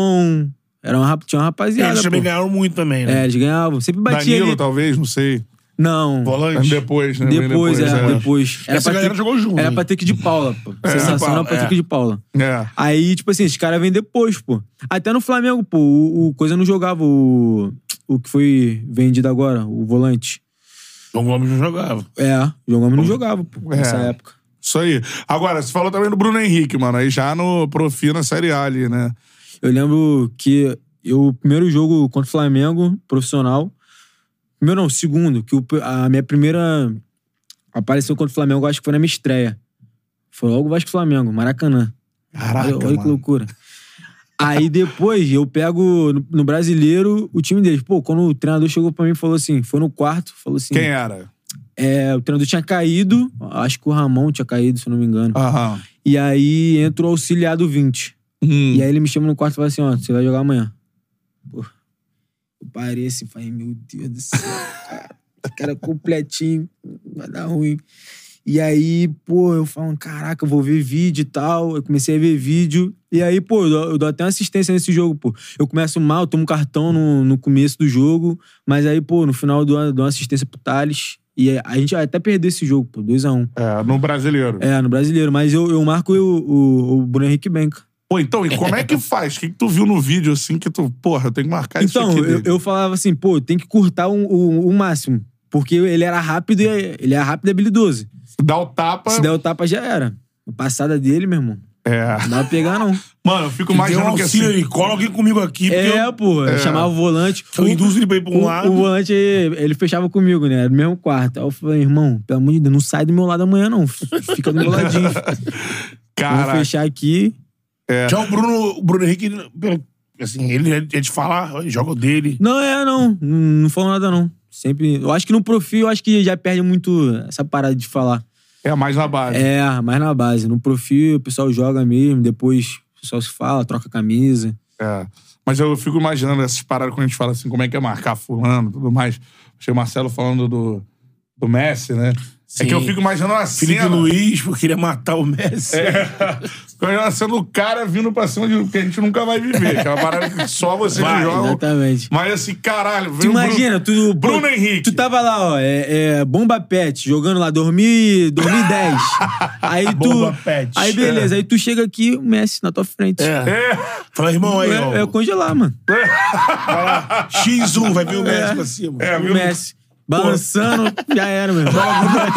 Veron... Tinha uma rapaziada, Eles também ganharam muito também, né? Eles ganhavam. Sempre batia Danilo, ali. talvez, não sei. Não. Volante? Depois, né? Depois. Essa galera jogou junto. Era pra ter que ir de Paula, pô. Sensação era pra ter que ir de Paula. Aí, tipo assim, esses caras vêm depois, pô. Até no Flamengo, pô, o Coisa não jogava o que foi vendido agora, o volante. João Gomes não jogava. João Gomes não jogava, pô, nessa época. Isso aí. Agora, você falou também do Bruno Henrique, mano. Aí já no Profi, na Série A ali, né? Eu lembro que o primeiro jogo contra o Flamengo, profissional... Primeiro não, segundo, que a minha primeira aparição contra o Flamengo, acho que foi na minha estreia. Foi logo o Vasco Flamengo, Maracanã. Caraca, olha que loucura. Aí depois eu pego no Brasileiro o time deles. Pô, quando o treinador chegou pra mim e falou assim, foi no quarto, falou assim... Quem era? O treinador tinha caído, acho que o Ramon tinha caído, se eu não me engano. E aí entra o auxiliar do 20. E aí ele me chama no quarto e fala assim, ó, você vai jogar amanhã. Pô. Eu parei assim, falei, meu Deus do céu, cara completinho, vai dar ruim. E aí, pô, eu falo, caraca, eu vou ver vídeo e tal. Eu comecei a ver vídeo. E aí, pô, eu dou até uma assistência nesse jogo, pô. Eu começo mal, tomo cartão no começo do jogo, mas aí, pô, no final eu dou uma assistência pro Thales. E a gente até perdeu esse jogo, pô, 2-1. No Brasileiro. No Brasileiro. Mas eu marco o Bruno Henrique bem, cara. Pô, então, e como é que faz? O que tu viu no vídeo, assim, que tu... Porra, eu tenho que marcar isso aqui. Então, eu falava assim, pô, tem que curtar o máximo. Porque ele era rápido e habilidoso. Se dá o tapa... Se der o tapa, já era. A passada dele, meu irmão. Não dá pra pegar, não. Mano, eu fico imaginando que assim... Cola alguém comigo aqui. Eu chamava o volante... Eu induzo ele pra ir pra um lado. O volante, ele fechava comigo, né? No mesmo quarto. Aí eu falei, irmão, pelo amor de Deus, não sai do meu lado amanhã, não. Fica do meu ladinho. Caraca. Vou fechar aqui... Já o Bruno Henrique, assim, ele é de falar, joga o dele. Não falou nada, não. Sempre. Eu acho que no Profi, eu acho que já perde muito essa parada de falar. Mais na base. Mais na base. No Profi, o pessoal joga mesmo, depois o pessoal se fala, troca camisa. Mas eu fico imaginando essas paradas quando a gente fala assim, como é que é marcar fulano e tudo mais. Achei o Marcelo falando do Messi, né? Sim. É que eu fico imaginando a cena... Felipe Luiz, porque queria matar o Messi. Sendo o cara vindo pra cima de que a gente nunca vai viver. Que é uma parada que só você que joga. Exatamente. Mas assim, caralho... Tu imagina, Bruno Henrique. Tu tava lá, ó, Bomba Pet, jogando lá, 2010. Aí Bomba Pet. Aí beleza, aí tu chega aqui, o Messi na tua frente. Fala, irmão, aí, ó. É congelar, mano. Fala, X1, vai ver o Messi pra cima. O Messi. Balançando, já era, meu irmão.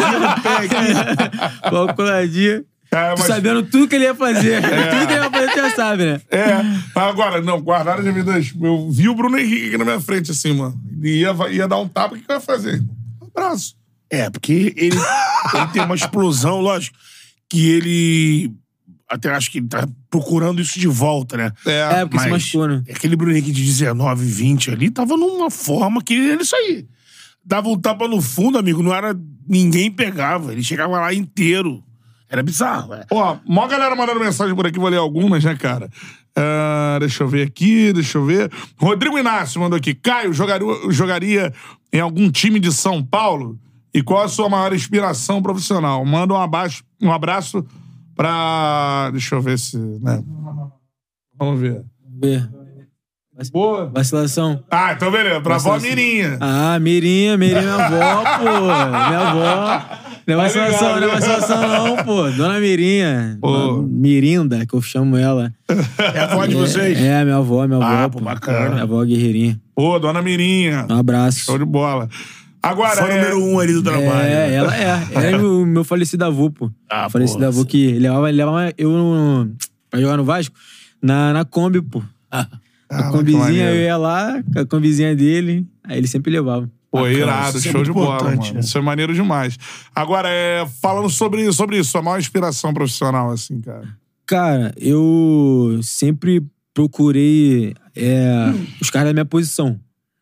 Bola coladinha. Sabendo tudo que ele ia fazer. Tudo que ele ia fazer, tu já sabe, né? Agora, não, guardaram de vida. Eu vi o Bruno Henrique aqui na minha frente, assim, mano. Ia dar um tapa, o que eu ia fazer? Um abraço. Porque ele tem uma explosão, lógico, que ele... Até acho que ele tá procurando isso de volta, né? Porque se machucou, né? Aquele Bruno Henrique de 19, 20 ali, tava numa forma que era isso aí. Dava um tapa no fundo, amigo, não era... Ninguém pegava, ele chegava lá inteiro. Era bizarro, Ó, mó galera mandando mensagem por aqui, vou ler algumas, né, cara? Deixa eu ver aqui, Rodrigo Inácio mandou aqui. Caio, jogaria em algum time de São Paulo? E qual a sua maior inspiração profissional? Manda um abraço pra... Deixa eu ver se... Né? Vamos ver. Boa. Vacilação. Então beleza. Pra avó Mirinha. Mirinha, minha avó, pô. Minha avó. Não é vacilação não, pô. Dona Mirinha. Mirinda, que eu chamo ela. É a avó de vocês? Minha avó. Pô, bacana. Minha avó guerreirinha. Dona Mirinha. Um abraço. Show de bola. Agora Foi o número 1 ali do trabalho. Ela é o meu falecido avô, pô. Falecido avô que levava eu pra jogar no Vasco na Kombi, pô. A combizinha, eu ia lá, com a combizinha dele, aí ele sempre levava. Irado, show de bola, mano. Isso é maneiro demais. Agora, falando sobre isso, a maior inspiração profissional, assim, cara. Cara, eu sempre procurei os caras da minha posição.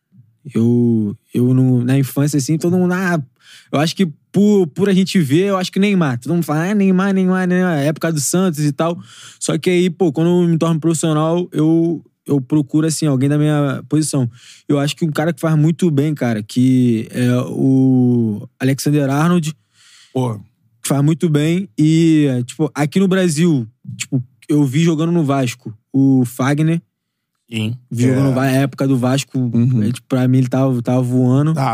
Na infância, assim, todo mundo... eu acho que por a gente ver, eu acho que Neymar. Todo mundo fala, Neymar, época do Santos e tal. Só que aí, pô, quando eu me torno profissional, eu procuro, assim, alguém da minha posição. Eu acho que um cara que faz muito bem, cara, que é o Alexander Arnold. Que faz muito bem. E, tipo, aqui no Brasil, tipo, eu vi jogando no Vasco o Fagner. Sim. Vi jogando na época do Vasco. Pra mim, ele tava voando.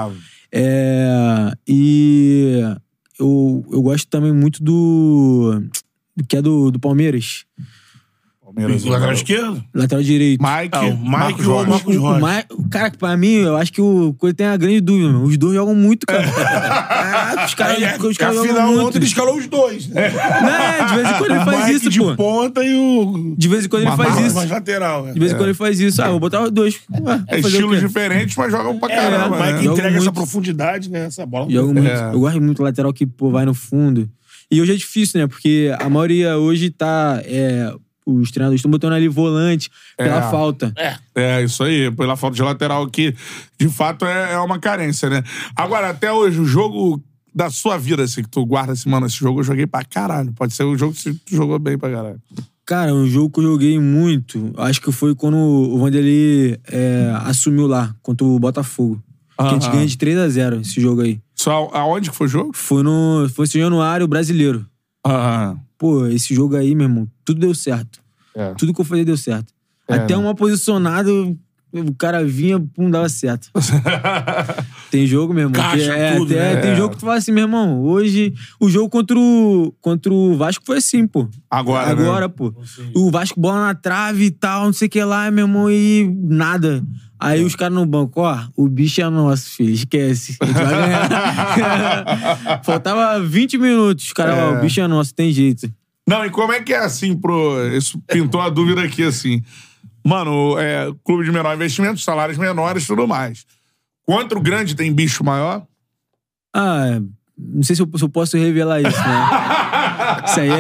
E eu gosto também muito do que é do Palmeiras. Lateral esquerdo? Lateral direito. O Mike ou o Marcos Rocha? Cara, pra mim, eu acho que o Coisa tem a grande dúvida, meu. Os dois jogam muito, cara. Os caras jogam Afinal, muito. ontem ele escalou os dois. Né? Não, de vez em quando ele faz isso, de pô. ponta e o... De vez em quando ele faz isso. Mais lateral. De vez em quando ele faz isso. Vou botar os dois. Estilos diferentes, mas jogam pra caramba. O Mike Joga entrega muito. essa profundidade, né? Essa bola. Jogo muito. Eu gosto muito do lateral que, pô, vai no fundo. E hoje é difícil, né? Porque a maioria hoje tá... os treinadores estão botando ali volante pela falta. Isso aí. Pela falta de lateral que, de fato, é uma carência, né? Agora, até hoje, o jogo da sua vida, assim, que tu guarda assim, mano, esse jogo eu joguei pra caralho. Pode ser um jogo que tu jogou bem pra caralho. Cara, um jogo que eu joguei muito, acho que foi quando o Vanderlei assumiu lá, contra o Botafogo. Que a gente ganha de 3-0 esse jogo aí. Só aonde que foi o jogo? Foi esse Januário Brasileiro. Pô, esse jogo aí, meu irmão, tudo deu certo. Tudo que eu fazia deu certo. Até uma posicionada, o cara vinha, pum, dava certo. Tem jogo, meu irmão. Tudo, tem jogo que tu fala assim, meu irmão, hoje o jogo contra o Vasco foi assim, pô. Agora, pô. O Vasco bola na trave e tal, não sei o que lá, meu irmão, e nada. Aí os caras no banco, o bicho é nosso, filho, esquece. A gente vai ganhar. Faltava 20 minutos, os caras, o bicho é nosso, tem jeito. Não, e como é que é assim isso pintou a dúvida aqui, assim. Mano, clube de menor investimento, salários menores e tudo mais. Contra o grande tem bicho maior? Não sei se eu posso revelar isso, né? Isso aí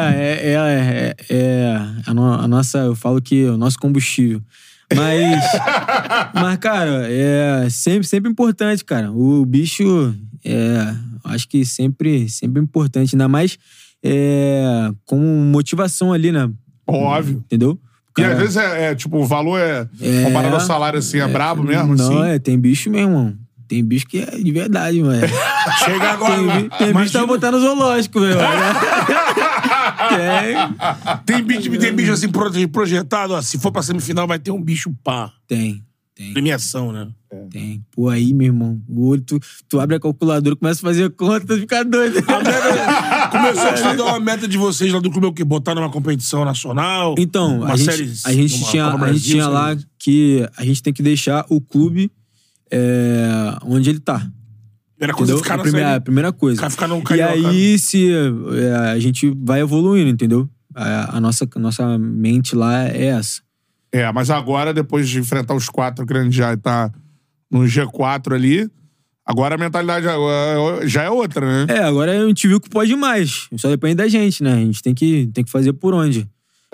a nossa, eu falo que é o nosso combustível. Mas cara, sempre importante, cara. O bicho, acho que sempre importante. Ainda mais como motivação ali, né? Óbvio. Entendeu? Cara, e às vezes tipo, o valor comparado ao salário, assim, é brabo mesmo, não, assim? Tem bicho mesmo, irmão. Tem bicho que é de verdade, mano. Chega agora. Tem bicho que tá botando no zoológico, meu. Tem bicho assim projetado, se for pra semifinal vai ter um bicho pá. Tem. Premiação, né? Tem. Pô, aí, meu irmão, o olho, tu abre a calculadora, começa a fazer conta, fica doido. Começou a estudar uma meta de vocês lá do clube, o quê? Botar numa competição nacional? Então, a gente tinha lá que a gente tem que deixar o clube onde ele tá. Primeira coisa, ficar a primeira coisa. Ficar no Carioca. E aí, se a gente vai evoluindo, entendeu? A nossa mente lá é essa. Mas agora, depois de enfrentar os 4 grandes já e tá no G4 ali, agora a mentalidade já é outra, né? Agora a gente viu que pode mais. Só depende da gente, né? A gente tem que fazer por onde.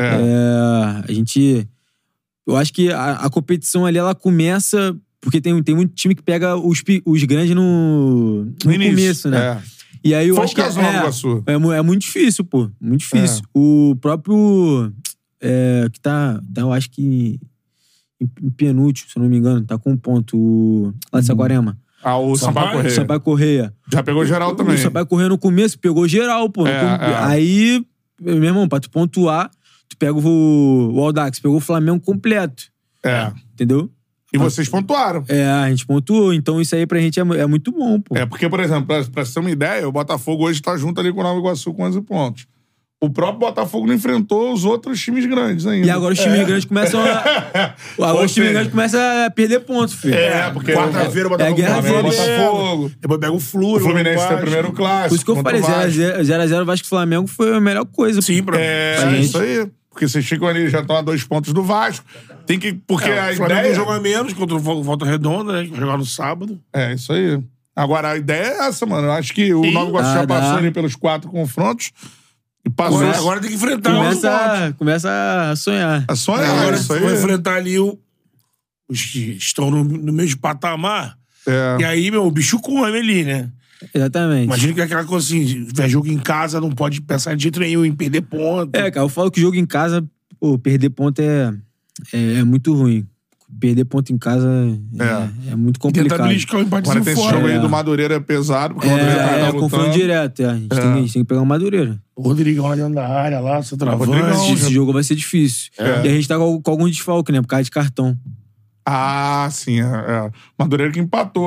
Eu acho que a competição ali, ela começa... Porque tem muito time que pega os grandes no começo, né? E aí eu acho que é muito difícil, pô. Muito difícil. O próprio... que tá, eu acho que em penúltimo, se eu não me engano, tá com um ponto lá de Saquarema. O Sampaio Correia. Já pegou geral também. O Sampaio Correia no começo pegou geral, pô. Aí, meu irmão, pra tu pontuar, tu pega o Audax, pegou o Flamengo completo. Entendeu? E vocês pontuaram. A gente pontuou. Então isso aí pra gente é muito bom, pô. Porque, por exemplo, pra você ter uma ideia, o Botafogo hoje tá junto ali com o Nova Iguaçu com 11 pontos. O próprio Botafogo não enfrentou os outros times grandes ainda. E agora os times grandes começam a... Agora os times grandes começam a perder pontos, filho. Porque... Quarta-feira o Botafogo depois pega o Flu. O Fluminense tem o primeiro clássico. Por isso que eu falei, 0x0 Vasco e Flamengo foi a melhor coisa. Sim, pra gente. Isso aí. Porque vocês ficam ali, já estão a 2 pontos do Vasco. Tem que... Porque a ideia... joga menos contra o Volta Redonda, né? Que vai jogar no sábado. Isso aí. Agora, a ideia é essa, mano. Eu acho que o Nova Iguaçu já passou ali pelos 4 confrontos. E passou. Agora tem que enfrentar começa a sonhar. A sonhar, agora isso aí. Vai enfrentar ali os que estão no mesmo patamar. E aí, o bicho come ali, né? Exatamente. Imagina que é aquela coisa assim, se tiver jogo em casa, não pode pensar de jeito nenhum em perder ponto. Cara, eu falo que jogo em casa, perder ponto é muito ruim. Perder ponto em casa é muito complicado. Tentar beliscar o empatezinho fora. Agora tem esse jogo aí do Madureira pesado, porque o Madureira tá lutando. Confronto direto, A gente tem que pegar o Madureira. O Rodrigão lá dentro da área, lá, seu travante. Esse jogo vai ser difícil. E a gente tá com algum desfalque, né? Por causa de cartão. Sim. Madureira que empatou.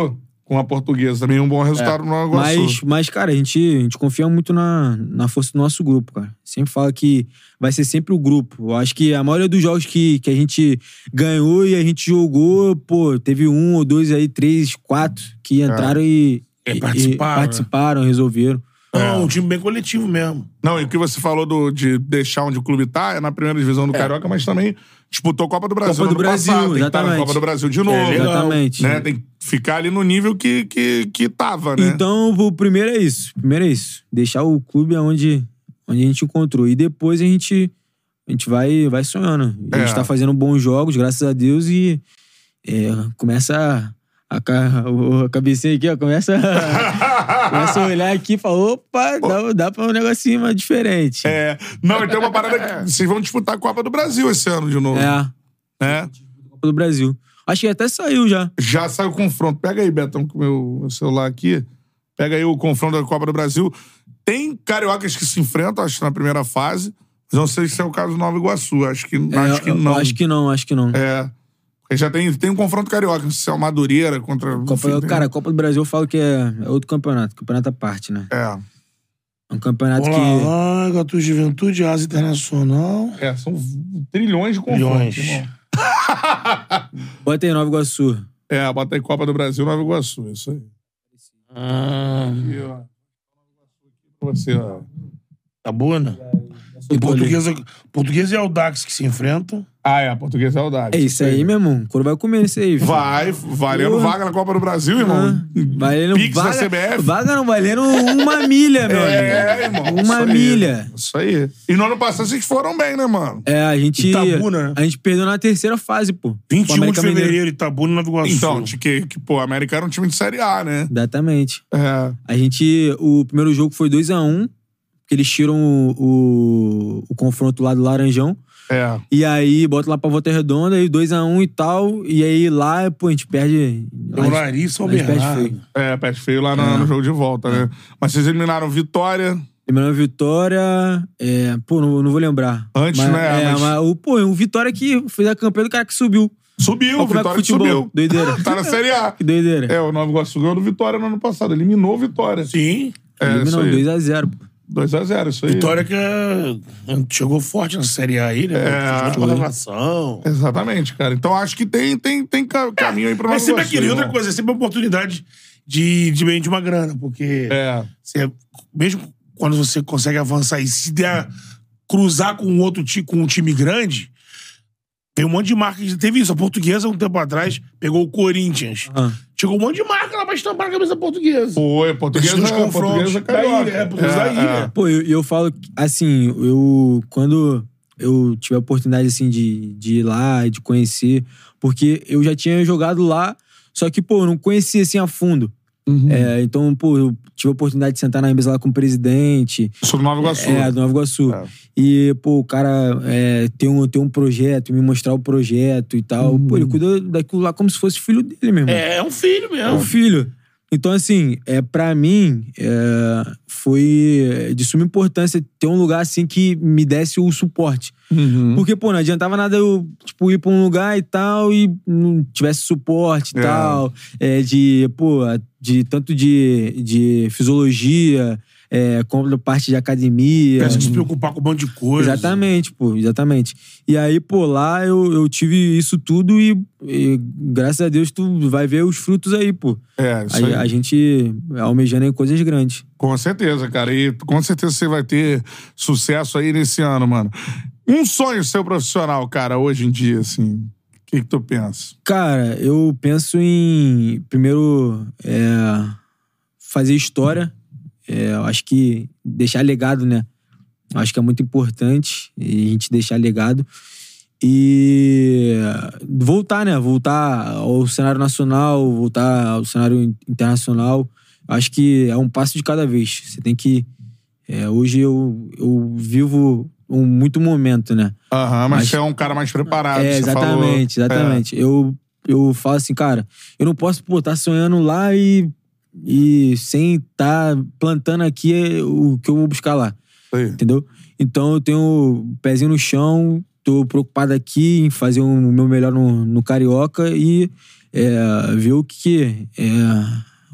com a Portuguesa. Também um bom resultado no Nova Iguaçu. Mas, cara, a gente confia muito na força do nosso grupo, cara. Sempre fala que vai ser sempre o grupo. Eu acho que a maioria dos jogos que a gente ganhou e a gente jogou, pô, teve 1 ou 2 aí, 3, 4 que entraram e participaram, resolveram. Não, um time bem coletivo mesmo. Não, e o que você falou de deixar onde o clube tá é na primeira divisão do Carioca, mas também disputou a Copa do Brasil Copa do Brasil, passado. Tem que estar na exatamente. Copa do Brasil de novo. Exatamente. Né? Tem que ficar ali no nível que tava, né? Então, o primeiro é isso. Deixar o clube onde a gente encontrou. E depois a gente vai sonhando. A gente tá fazendo bons jogos, graças a Deus, e começa a cabecinha aqui, ó, começa a olhar aqui e fala, opa, dá pra um negocinho mais diferente. Não, então uma parada que vocês vão disputar a Copa do Brasil esse ano de novo. Copa do Brasil. Acho que até saiu já. Já saiu o confronto. Pega aí, Betão, com o meu celular aqui. Pega aí o confronto da Copa do Brasil. Tem cariocas que se enfrentam, acho, na primeira fase. Mas não sei se é o caso do Nova Iguaçu. Acho que não. Acho que não. Já tem um confronto carioca. Se é o Madureira contra... Cara, a Copa do Brasil eu falo que é outro campeonato. Campeonato à parte, né? É um campeonato Olá, Iguatu Juventude, Asa Internacional. São trilhões de confrontos. Bota aí Nova Iguaçu. Bota aí Copa do Brasil, Nova Iguaçu. Isso aí. Aqui, ó. Você, ó. Tá boa, né? Portuguesa e Audax que se enfrentam. Portuguesa e Audax. É isso aí, meu irmão. Quando vai comer isso aí, filho? Vai, valendo vaga na Copa do Brasil, irmão. Valendo Pix da CBF. Vaga não, valendo 1 milha, meu amigo. Irmão. 1 milha. Isso aí. E no ano passado vocês foram bem, né, mano? A gente... Itabuna, né? A gente perdeu na terceira fase, pô. 21 de fevereiro, Itabuna e Nova Iguaçu. Então, pô, a América era um time de Série A, né? Exatamente. A gente... O primeiro jogo foi 2-1. Que eles tiram o confronto lá do Laranjão. E aí, bota lá pra Volta Redonda, aí 2-1 e tal. E aí lá, pô, a gente perde... O nariz só perde feio. Perde feio lá no jogo de volta, né? Mas vocês eliminaram Vitória. Eliminaram Vitória... pô, não vou lembrar. Antes, né? O Vitória que fez a campanha do cara que subiu. O Vitória que subiu. Doideira. Tá na Série A. Que doideira. O Nova Iguaçu ganhou do Vitória no ano passado. Eliminou o Vitória. Sim. Eliminou 2-0, pô. 2-0, isso aí. Vitória que chegou forte na Série A aí, né? Última renovação. Exatamente, cara. Então acho que tem caminho aí pra nós. Mas sempre aquilo. E outra coisa, é sempre uma oportunidade de uma grana, porque mesmo quando você consegue avançar e se der cruzar com um time grande, tem um monte de marca. Teve isso, a Portuguesa, um tempo atrás, pegou o Corinthians. Chegou um monte de marca lá pra estampar a cabeça Portuguesa. Foi, Portuguesa carioca. Portuguesa da ilha. Pô, eu falo, assim, quando eu tive a oportunidade, assim, de ir lá e de conhecer, porque eu já tinha jogado lá, só que, pô, eu não conhecia, assim, a fundo. Então, pô, eu tive a oportunidade de sentar na mesa lá com o presidente. Sou do Nova Iguaçu. Do Nova Iguaçu. E, pô, o cara tem um projeto, me mostrar o projeto e tal. Pô, ele cuida daquilo lá como se fosse filho dele mesmo. É um filho mesmo. É um filho. Então, assim, pra mim, foi de suma importância ter um lugar, assim, que me desse o suporte. Porque, pô, não adiantava nada eu, tipo, ir pra um lugar e tal e não tivesse suporte e tal. Tanto de fisiologia, como parte de academia. Parece que se preocupar com um monte de coisa. Exatamente. E aí, pô, lá eu tive isso tudo e graças a Deus tu vai ver os frutos aí, pô. Isso aí. A gente almejando em coisas grandes. Com certeza, cara. E com certeza você vai ter sucesso aí nesse ano, mano. Um sonho seu profissional, cara, hoje em dia, assim, o que tu pensa? Cara, eu penso em, primeiro, fazer história. Eu acho que deixar legado, né? Eu acho que é muito importante a gente deixar legado. E voltar, né? Voltar ao cenário nacional, voltar ao cenário internacional. Acho que é um passo de cada vez. Você tem que... hoje eu vivo muito momento, né? Mas você é um cara mais preparado, exatamente. Eu falo assim, cara, eu não posso, estar sonhando lá e sem estar plantando aqui o que eu vou buscar lá. Entendeu? Então eu tenho o pezinho no chão, tô preocupado aqui em fazer o meu melhor no Carioca e ver o que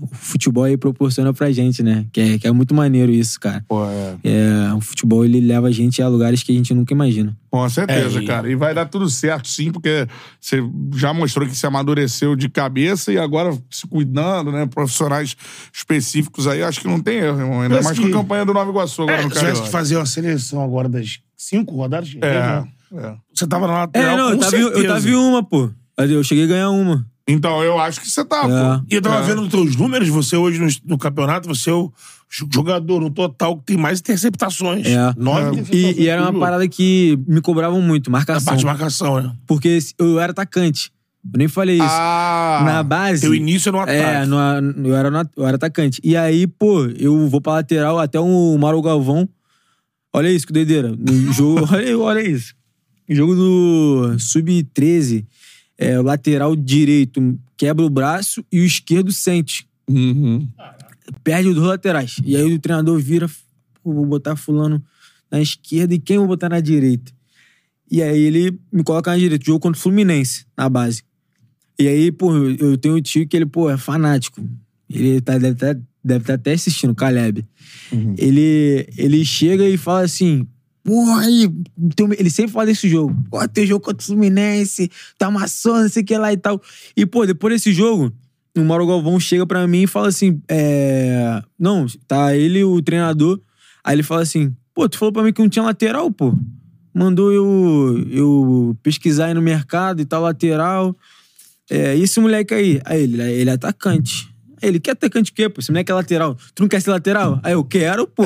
o futebol aí proporciona pra gente, né? Que é muito maneiro isso, cara. Pô, o futebol, ele leva a gente a lugares que a gente nunca imagina. Com certeza, cara. E vai dar tudo certo, sim, porque você já mostrou que se amadureceu de cabeça e agora se cuidando, né? Profissionais específicos aí, acho que não tem erro, irmão. Ainda mais com a campanha do Nova Iguaçu agora no Se tivesse Carioca. que fazer uma seleção agora das 5 rodadas, você tava na É, lateral, não, com certeza. eu tava em uma, pô. Eu cheguei a ganhar uma. Então, eu acho que você tá, pô. E eu tava vendo os teus números, você hoje no campeonato, você é o jogador no total que tem mais interceptações. 9 interceptações. E era uma parada que me cobravam muito, A marcação. parte de marcação, né? Porque eu era atacante. Eu nem falei isso. Na base... Teu início era no ataque. Eu era atacante. E aí, pô, eu vou pra lateral até o Mauro Galvão. Olha isso, que doideira. No jogo, olha isso. No jogo do Sub-13, o lateral direito quebra o braço e o esquerdo sente. Perde os 2 laterais. E aí o treinador vira, pô, vou botar fulano na esquerda e quem eu vou botar na direita? E aí ele me coloca na direita. Jogo contra o Fluminense, na base. E aí, pô, eu tenho um tio que ele, pô, é fanático. Ele deve estar até assistindo, o Caleb. Ele chega e fala assim, porra, aí, ele sempre fala desse jogo. Pô, tem jogo contra o Fluminense, tá amassando, não sei o que lá e tal. E, pô, depois desse jogo, o Mauro Galvão chega pra mim e fala assim, não, tá ele, o treinador, aí ele fala assim, pô, tu falou pra mim que não tinha lateral, pô. Mandou eu pesquisar aí no mercado e tal, lateral. E esse moleque aí? Aí ele é atacante. Ele quer atacante o quê, pô? Esse moleque é lateral. Tu não quer ser lateral? Aí eu quero, pô.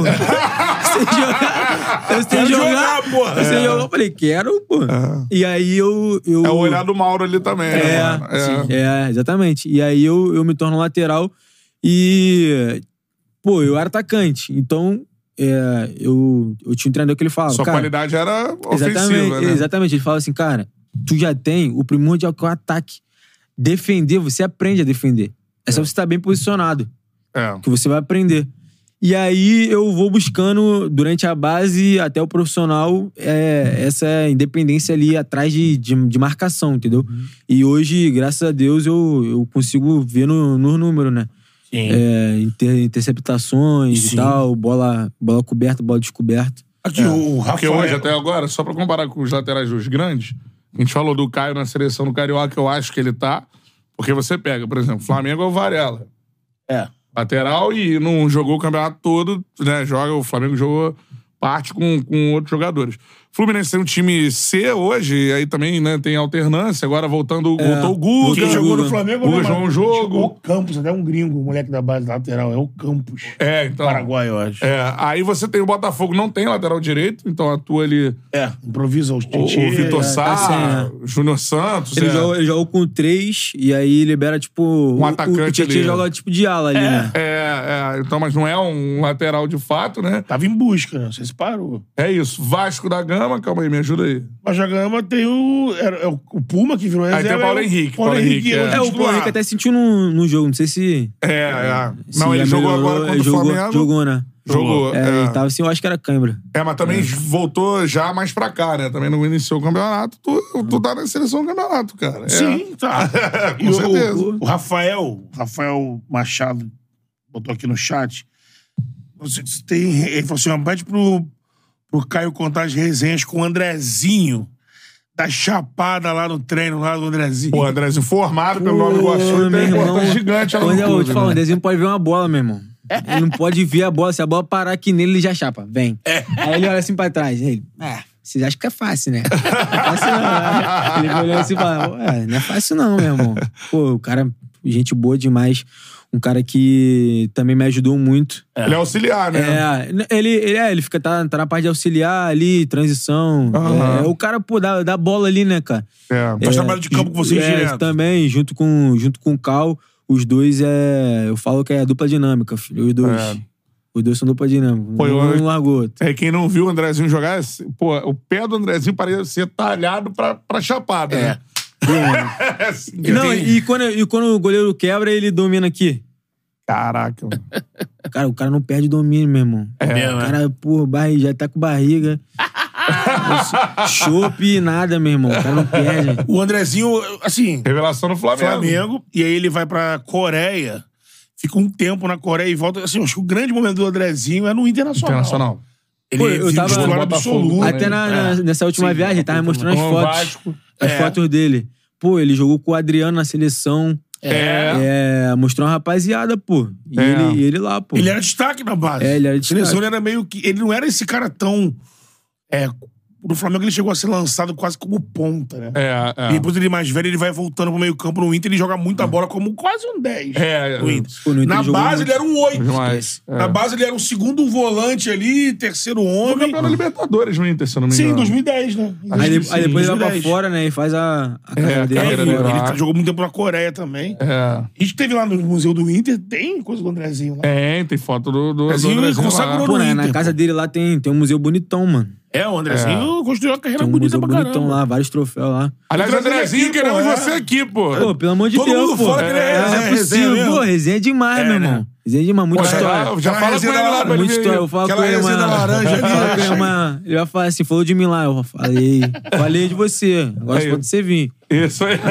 Eu sei jogar, porra. Eu sei jogar. Eu falei, quero, pô. E aí eu... É o olhar do Mauro ali também, né? Exatamente. E aí eu me torno lateral e... Pô, eu era atacante. Então... eu tinha um treinador que ele falava... Sua qualidade era ofensiva, né? Exatamente. Ele fala assim, cara, tu já tem o primordial que é o ataque. Defender, você aprende a defender. É só você estar bem posicionado. Que você vai aprender. E aí eu vou buscando, durante a base até o profissional, essa independência ali atrás de marcação, entendeu? E hoje, graças a Deus, eu consigo ver no número, né? Interceptações e tal, bola coberta, bola descoberta. Aqui, o Rafael... Porque hoje, até agora, só pra comparar com os laterais dos grandes, a gente falou do Caio na seleção do Carioca, eu acho que ele tá. Porque você pega, por exemplo, Flamengo é o Varela. Lateral e não jogou o campeonato todo, né? O Flamengo jogou parte com outros jogadores. Fluminense tem um time C hoje, e aí também, né, tem alternância. Agora voltou o Guga. Quem jogou no Flamengo... O Guga jogou um jogo. O Campos, até um gringo, o moleque da base lateral. É o Campos. Então... Paraguai, eu acho. Aí você tem o Botafogo, não tem lateral direito, então atua ali... improvisa o Vitor Sá, Júnior Santos. Ele joga com 3 e aí libera, tipo... Um atacante ali. O Tietchan joga tipo de ala ali, né? Então, mas não é um lateral de fato, né? Tava em busca, né? Você se parou. É isso. Vasco da Gama, calma aí, me ajuda aí. Vasco da Gama tem o Puma, que virou reserva. Aí tem o Paulo Henrique. Paulo Henrique o Paulo Henrique até sentiu no jogo, não sei se... Não, ele jogou agora contra o Flamengo. Jogou, né? Jogou. Ele tava assim, eu acho que era cãibra. Mas também voltou já mais pra cá, né? Também não iniciou o campeonato. Tu tá na seleção do campeonato, cara. Sim, tá. Com certeza. O Rafael Machado botou aqui no chat. Ele falou assim, pede pro Caio contar as resenhas com o Andrezinho. Da chapada lá no treino, lá do Andrezinho. Pô, Andrezinho formado pelo Nova Iguaçu, tem um gigante lá no clube. Eu te falo, o Andrezinho pode ver uma bola, meu irmão. Ele não pode ver a bola. Se a bola parar aqui nele, ele já chapa. Vem. Aí ele olha assim pra trás. Ele, vocês acham que é fácil, né? Não é fácil não. Ele olhou assim e fala, não é fácil não, meu irmão. Pô, o cara, gente boa demais. Um cara que também me ajudou muito. Ele é auxiliar, né? Ele fica, tá na parte de auxiliar ali, transição. O cara, pô, dá bola ali, né, cara? Faz trabalho de campo com vocês direto. Também, junto com o Cal, os dois eu falo que é dupla dinâmica, filho. Os dois. Os dois são dupla dinâmica. Um largou outro. Quem não viu o Andrezinho jogar, pô, o pé do Andrezinho parece ser talhado pra chapada, né? E quando o goleiro quebra, ele domina aqui. Caraca, mano. Cara, o cara não perde domínio, meu irmão. O cara, pô, já tá com barriga. Chope, nada, meu irmão. O cara não perde. O Andrezinho, assim... Revelação no Flamengo. E aí ele vai pra Coreia. fica um tempo na Coreia e volta. Assim, acho que o grande momento do Andrezinho é no Internacional. Ele Pô, eu tava titular absoluto. Até nessa última viagem, ele tava mostrando as fotos dele. Pô, ele jogou com o Adriano na seleção. Mostrou uma rapaziada, pô. E ele lá, pô. Ele era destaque na base. Ele era destaque. Seleção, ele era meio que... Ele não era esse cara tão... No Flamengo ele chegou a ser lançado quase como ponta, né? E depois ele mais velho, ele vai voltando pro meio campo no Inter, ele joga muita bola como quase um 10 no Inter. Pô, no Inter na base ele era um 8. Na base ele era um segundo volante ali, terceiro homem. Jogou pela Libertadores no Inter, se eu não me engano. Sim, 2010, né? Aí depois ele vai pra fora, né? E faz a carreira dele. Ele jogou muito tempo na Coreia também. A gente teve lá no Museu do Inter, tem coisa do Andrezinho lá. Tem foto do Andrezinho consagrou no Inter. Na casa dele lá tem um museu bonitão, mano. O Andrezinho construiu uma carreira tem um bonita museu pra caramba. bonitão lá, vários troféus lá. Aliás, Andrezinho, queremos você aqui, pô. Pô, pelo amor de Todo Deus, mundo pô. fala que ele É possível. Pô, resenha demais, meu irmão. Resenha demais, muita história. Já fala com ele lá, muita história. Eu falo com ele, ele vai falar assim, falou de mim lá. Eu falei de você. Agora só pode você vir. Isso aí.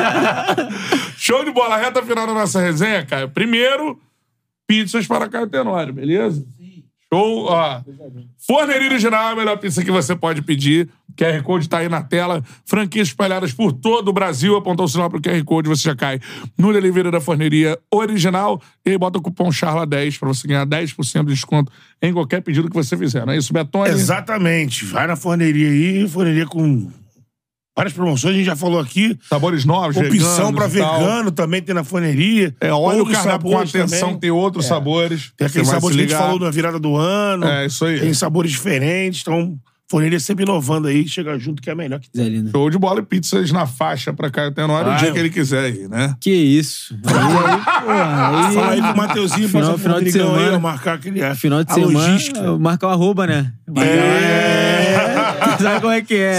Show de bola. Reta final da nossa resenha, Caio. Primeiro, pizzas para Caio Tenório, beleza? Show, ó. Forneria Original é a melhor pizza que você pode pedir. QR Code tá aí na tela. Franquias espalhadas por todo o Brasil. Apontou o sinal pro QR Code, você já cai no delivery da Forneria Original. E aí bota o cupom CHARLA10 pra você ganhar 10% de desconto em qualquer pedido que você fizer. Não é isso, Betone? Exatamente. Vai na Forneria aí. Forneria com várias promoções, a gente já falou aqui. Sabores novos, opção pra vegano também tem na Forneria. Olha o cardápio com atenção, também. Tem outros sabores. Tem aqueles sabores que a gente falou na virada do ano. Isso aí. Tem sabores diferentes, então... Forneria sempre inovando aí, chega junto que é melhor que tem. Show de bola e pizzas na faixa pra Caio Tenório o dia que ele quiser aí, né? Que isso. Fala aí pro Mateuzinho, final de semana, aí, marcar aquele final de semana, logística. Marcar o arroba, né? Sabe como é que é?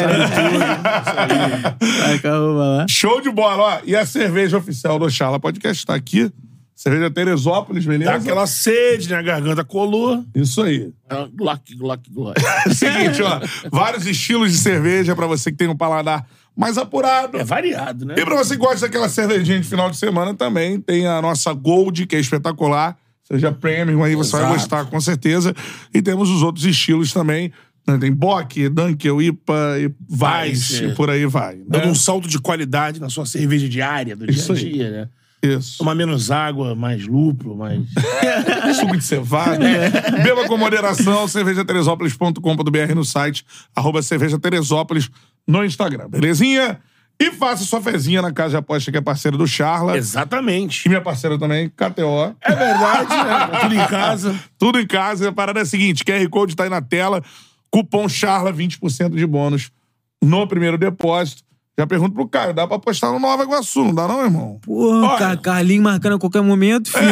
Marcar o arroba lá. Show de bola, ó. E a cerveja oficial do Charla Podcast tá aqui. Cerveja Teresópolis, beleza? Dá aquela sede, né? A garganta colou. Isso aí. Glock. Seguinte, ó. Vários estilos de cerveja pra você que tem um paladar mais apurado. É variado, né? E pra você que gosta daquela cervejinha de final de semana também, tem a nossa Gold, que é espetacular. Seja premium aí, você vai gostar, com certeza. E temos os outros estilos também. Tem Bock, Dunkel, IPA, e Weiss, e por aí vai. Né? Dando um salto de qualidade na sua cerveja diária, do dia a dia, né? Isso. Tomar menos água, mais lúpulo, mais... suco de cevada. Beba com moderação, cervejateresópolis.com.br no site, @cervejateresópolis no Instagram, belezinha? E faça sua fezinha na Casa de Aposta, que é parceira do Charla. Exatamente. E minha parceira também, KTO. É verdade, né? Tudo em casa. Tudo em casa. A parada é a seguinte, QR Code tá aí na tela, cupom CHARLA, 20% de bônus no primeiro depósito. Já pergunto pro Caio, dá pra apostar no Nova Iguaçu, não dá não, irmão? Porra, Carlinhos marcando a qualquer momento, filho.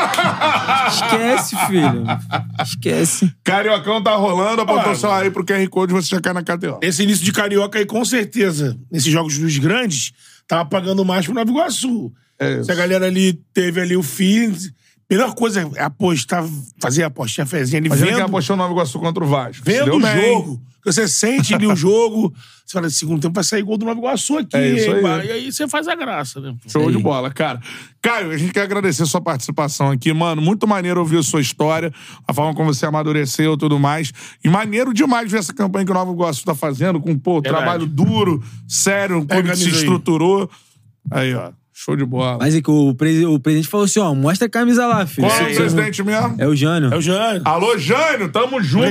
Esquece, filho. Esquece. Cariocão tá rolando, apontou o celular aí pro QR Code, você já cai na KTO. Esse início de Carioca aí, com certeza, nesses jogos dos grandes, tava pagando mais pro Nova Iguaçu. Se a galera ali teve ali o fim... Melhor coisa é apostar, fazer a apostinha, fezinha ali, vendo... Mas que apostou no Nova Iguaçu contra o Vasco. Vendo o jogo. Você sente ali o jogo, você fala, segundo tempo vai sair gol do Nova Iguaçu aqui. Isso aí. E aí você faz a graça, né? Show de bola, cara. Caio, a gente quer agradecer a sua participação aqui, mano. Muito maneiro ouvir a sua história, a forma como você amadureceu e tudo mais. E maneiro demais ver essa campanha que o Nova Iguaçu tá fazendo, com, trabalho duro, sério, um clube que se estruturou. Aí, ó. Show de bola. Mas é que o presidente falou assim, ó, mostra a camisa lá, filho. Qual é o presidente mesmo? É o Jânio. Alô, Jânio, tamo junto.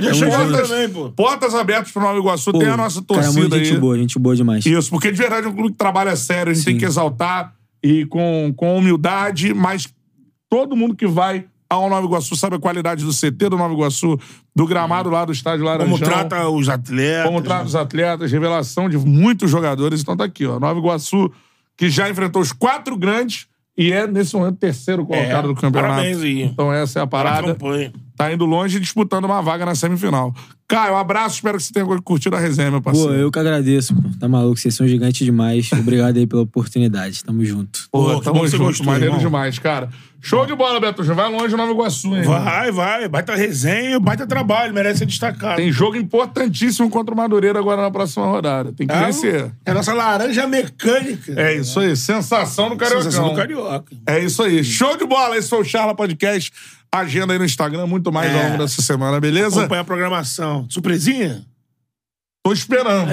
Portas abertas pro Nova Iguaçu, tem a nossa torcida cara, muito aí. Gente boa demais. Isso, porque de verdade é um clube que trabalha sério, a gente tem que exaltar e com humildade, mas todo mundo que vai ao Nova Iguaçu sabe a qualidade do CT do Nova Iguaçu, do gramado lá do estádio Laranjão. Como trata os atletas. Como trata os atletas, revelação de muitos jogadores. Então tá aqui, ó, Nova Iguaçu, que já enfrentou os 4 grandes e é, nesse momento, terceiro colocado do campeonato. Parabéns aí. Então essa é a parada. tá indo longe e disputando uma vaga na semifinal. Caio, um abraço, espero que você tenha curtido a resenha, meu parceiro. Pô, eu que agradeço, pô. Tá maluco, vocês são gigantes demais. Obrigado aí pela oportunidade. Tamo junto. Pô, tamo você junto, gostou, maneiro irmão. demais, cara. Show de bola, Beto. Já vai longe o Nova Iguaçu, hein? Vai. Baita resenha, baita trabalho, merece ser destacado. Tem jogo importantíssimo contra o Madureira agora na próxima rodada. Tem que vencer. É a nossa laranja mecânica. É isso aí. Sensação do Cariocão. Sensação do Carioca. É isso aí. Show de bola. Esse foi o Charla Podcast. Agenda aí no Instagram, muito mais ao longo dessa semana, beleza? Acompanha a programação. Surpresinha? Tô esperando.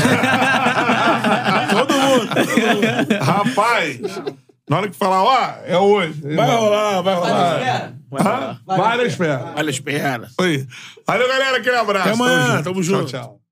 Todo mundo. Rapaz, na hora que falar, ó, é hoje. Vai rolar. Vale a espera. Vale a espera. Isso aí. Valeu, galera. Aquele abraço. Até amanhã. Tamo junto. Tchau.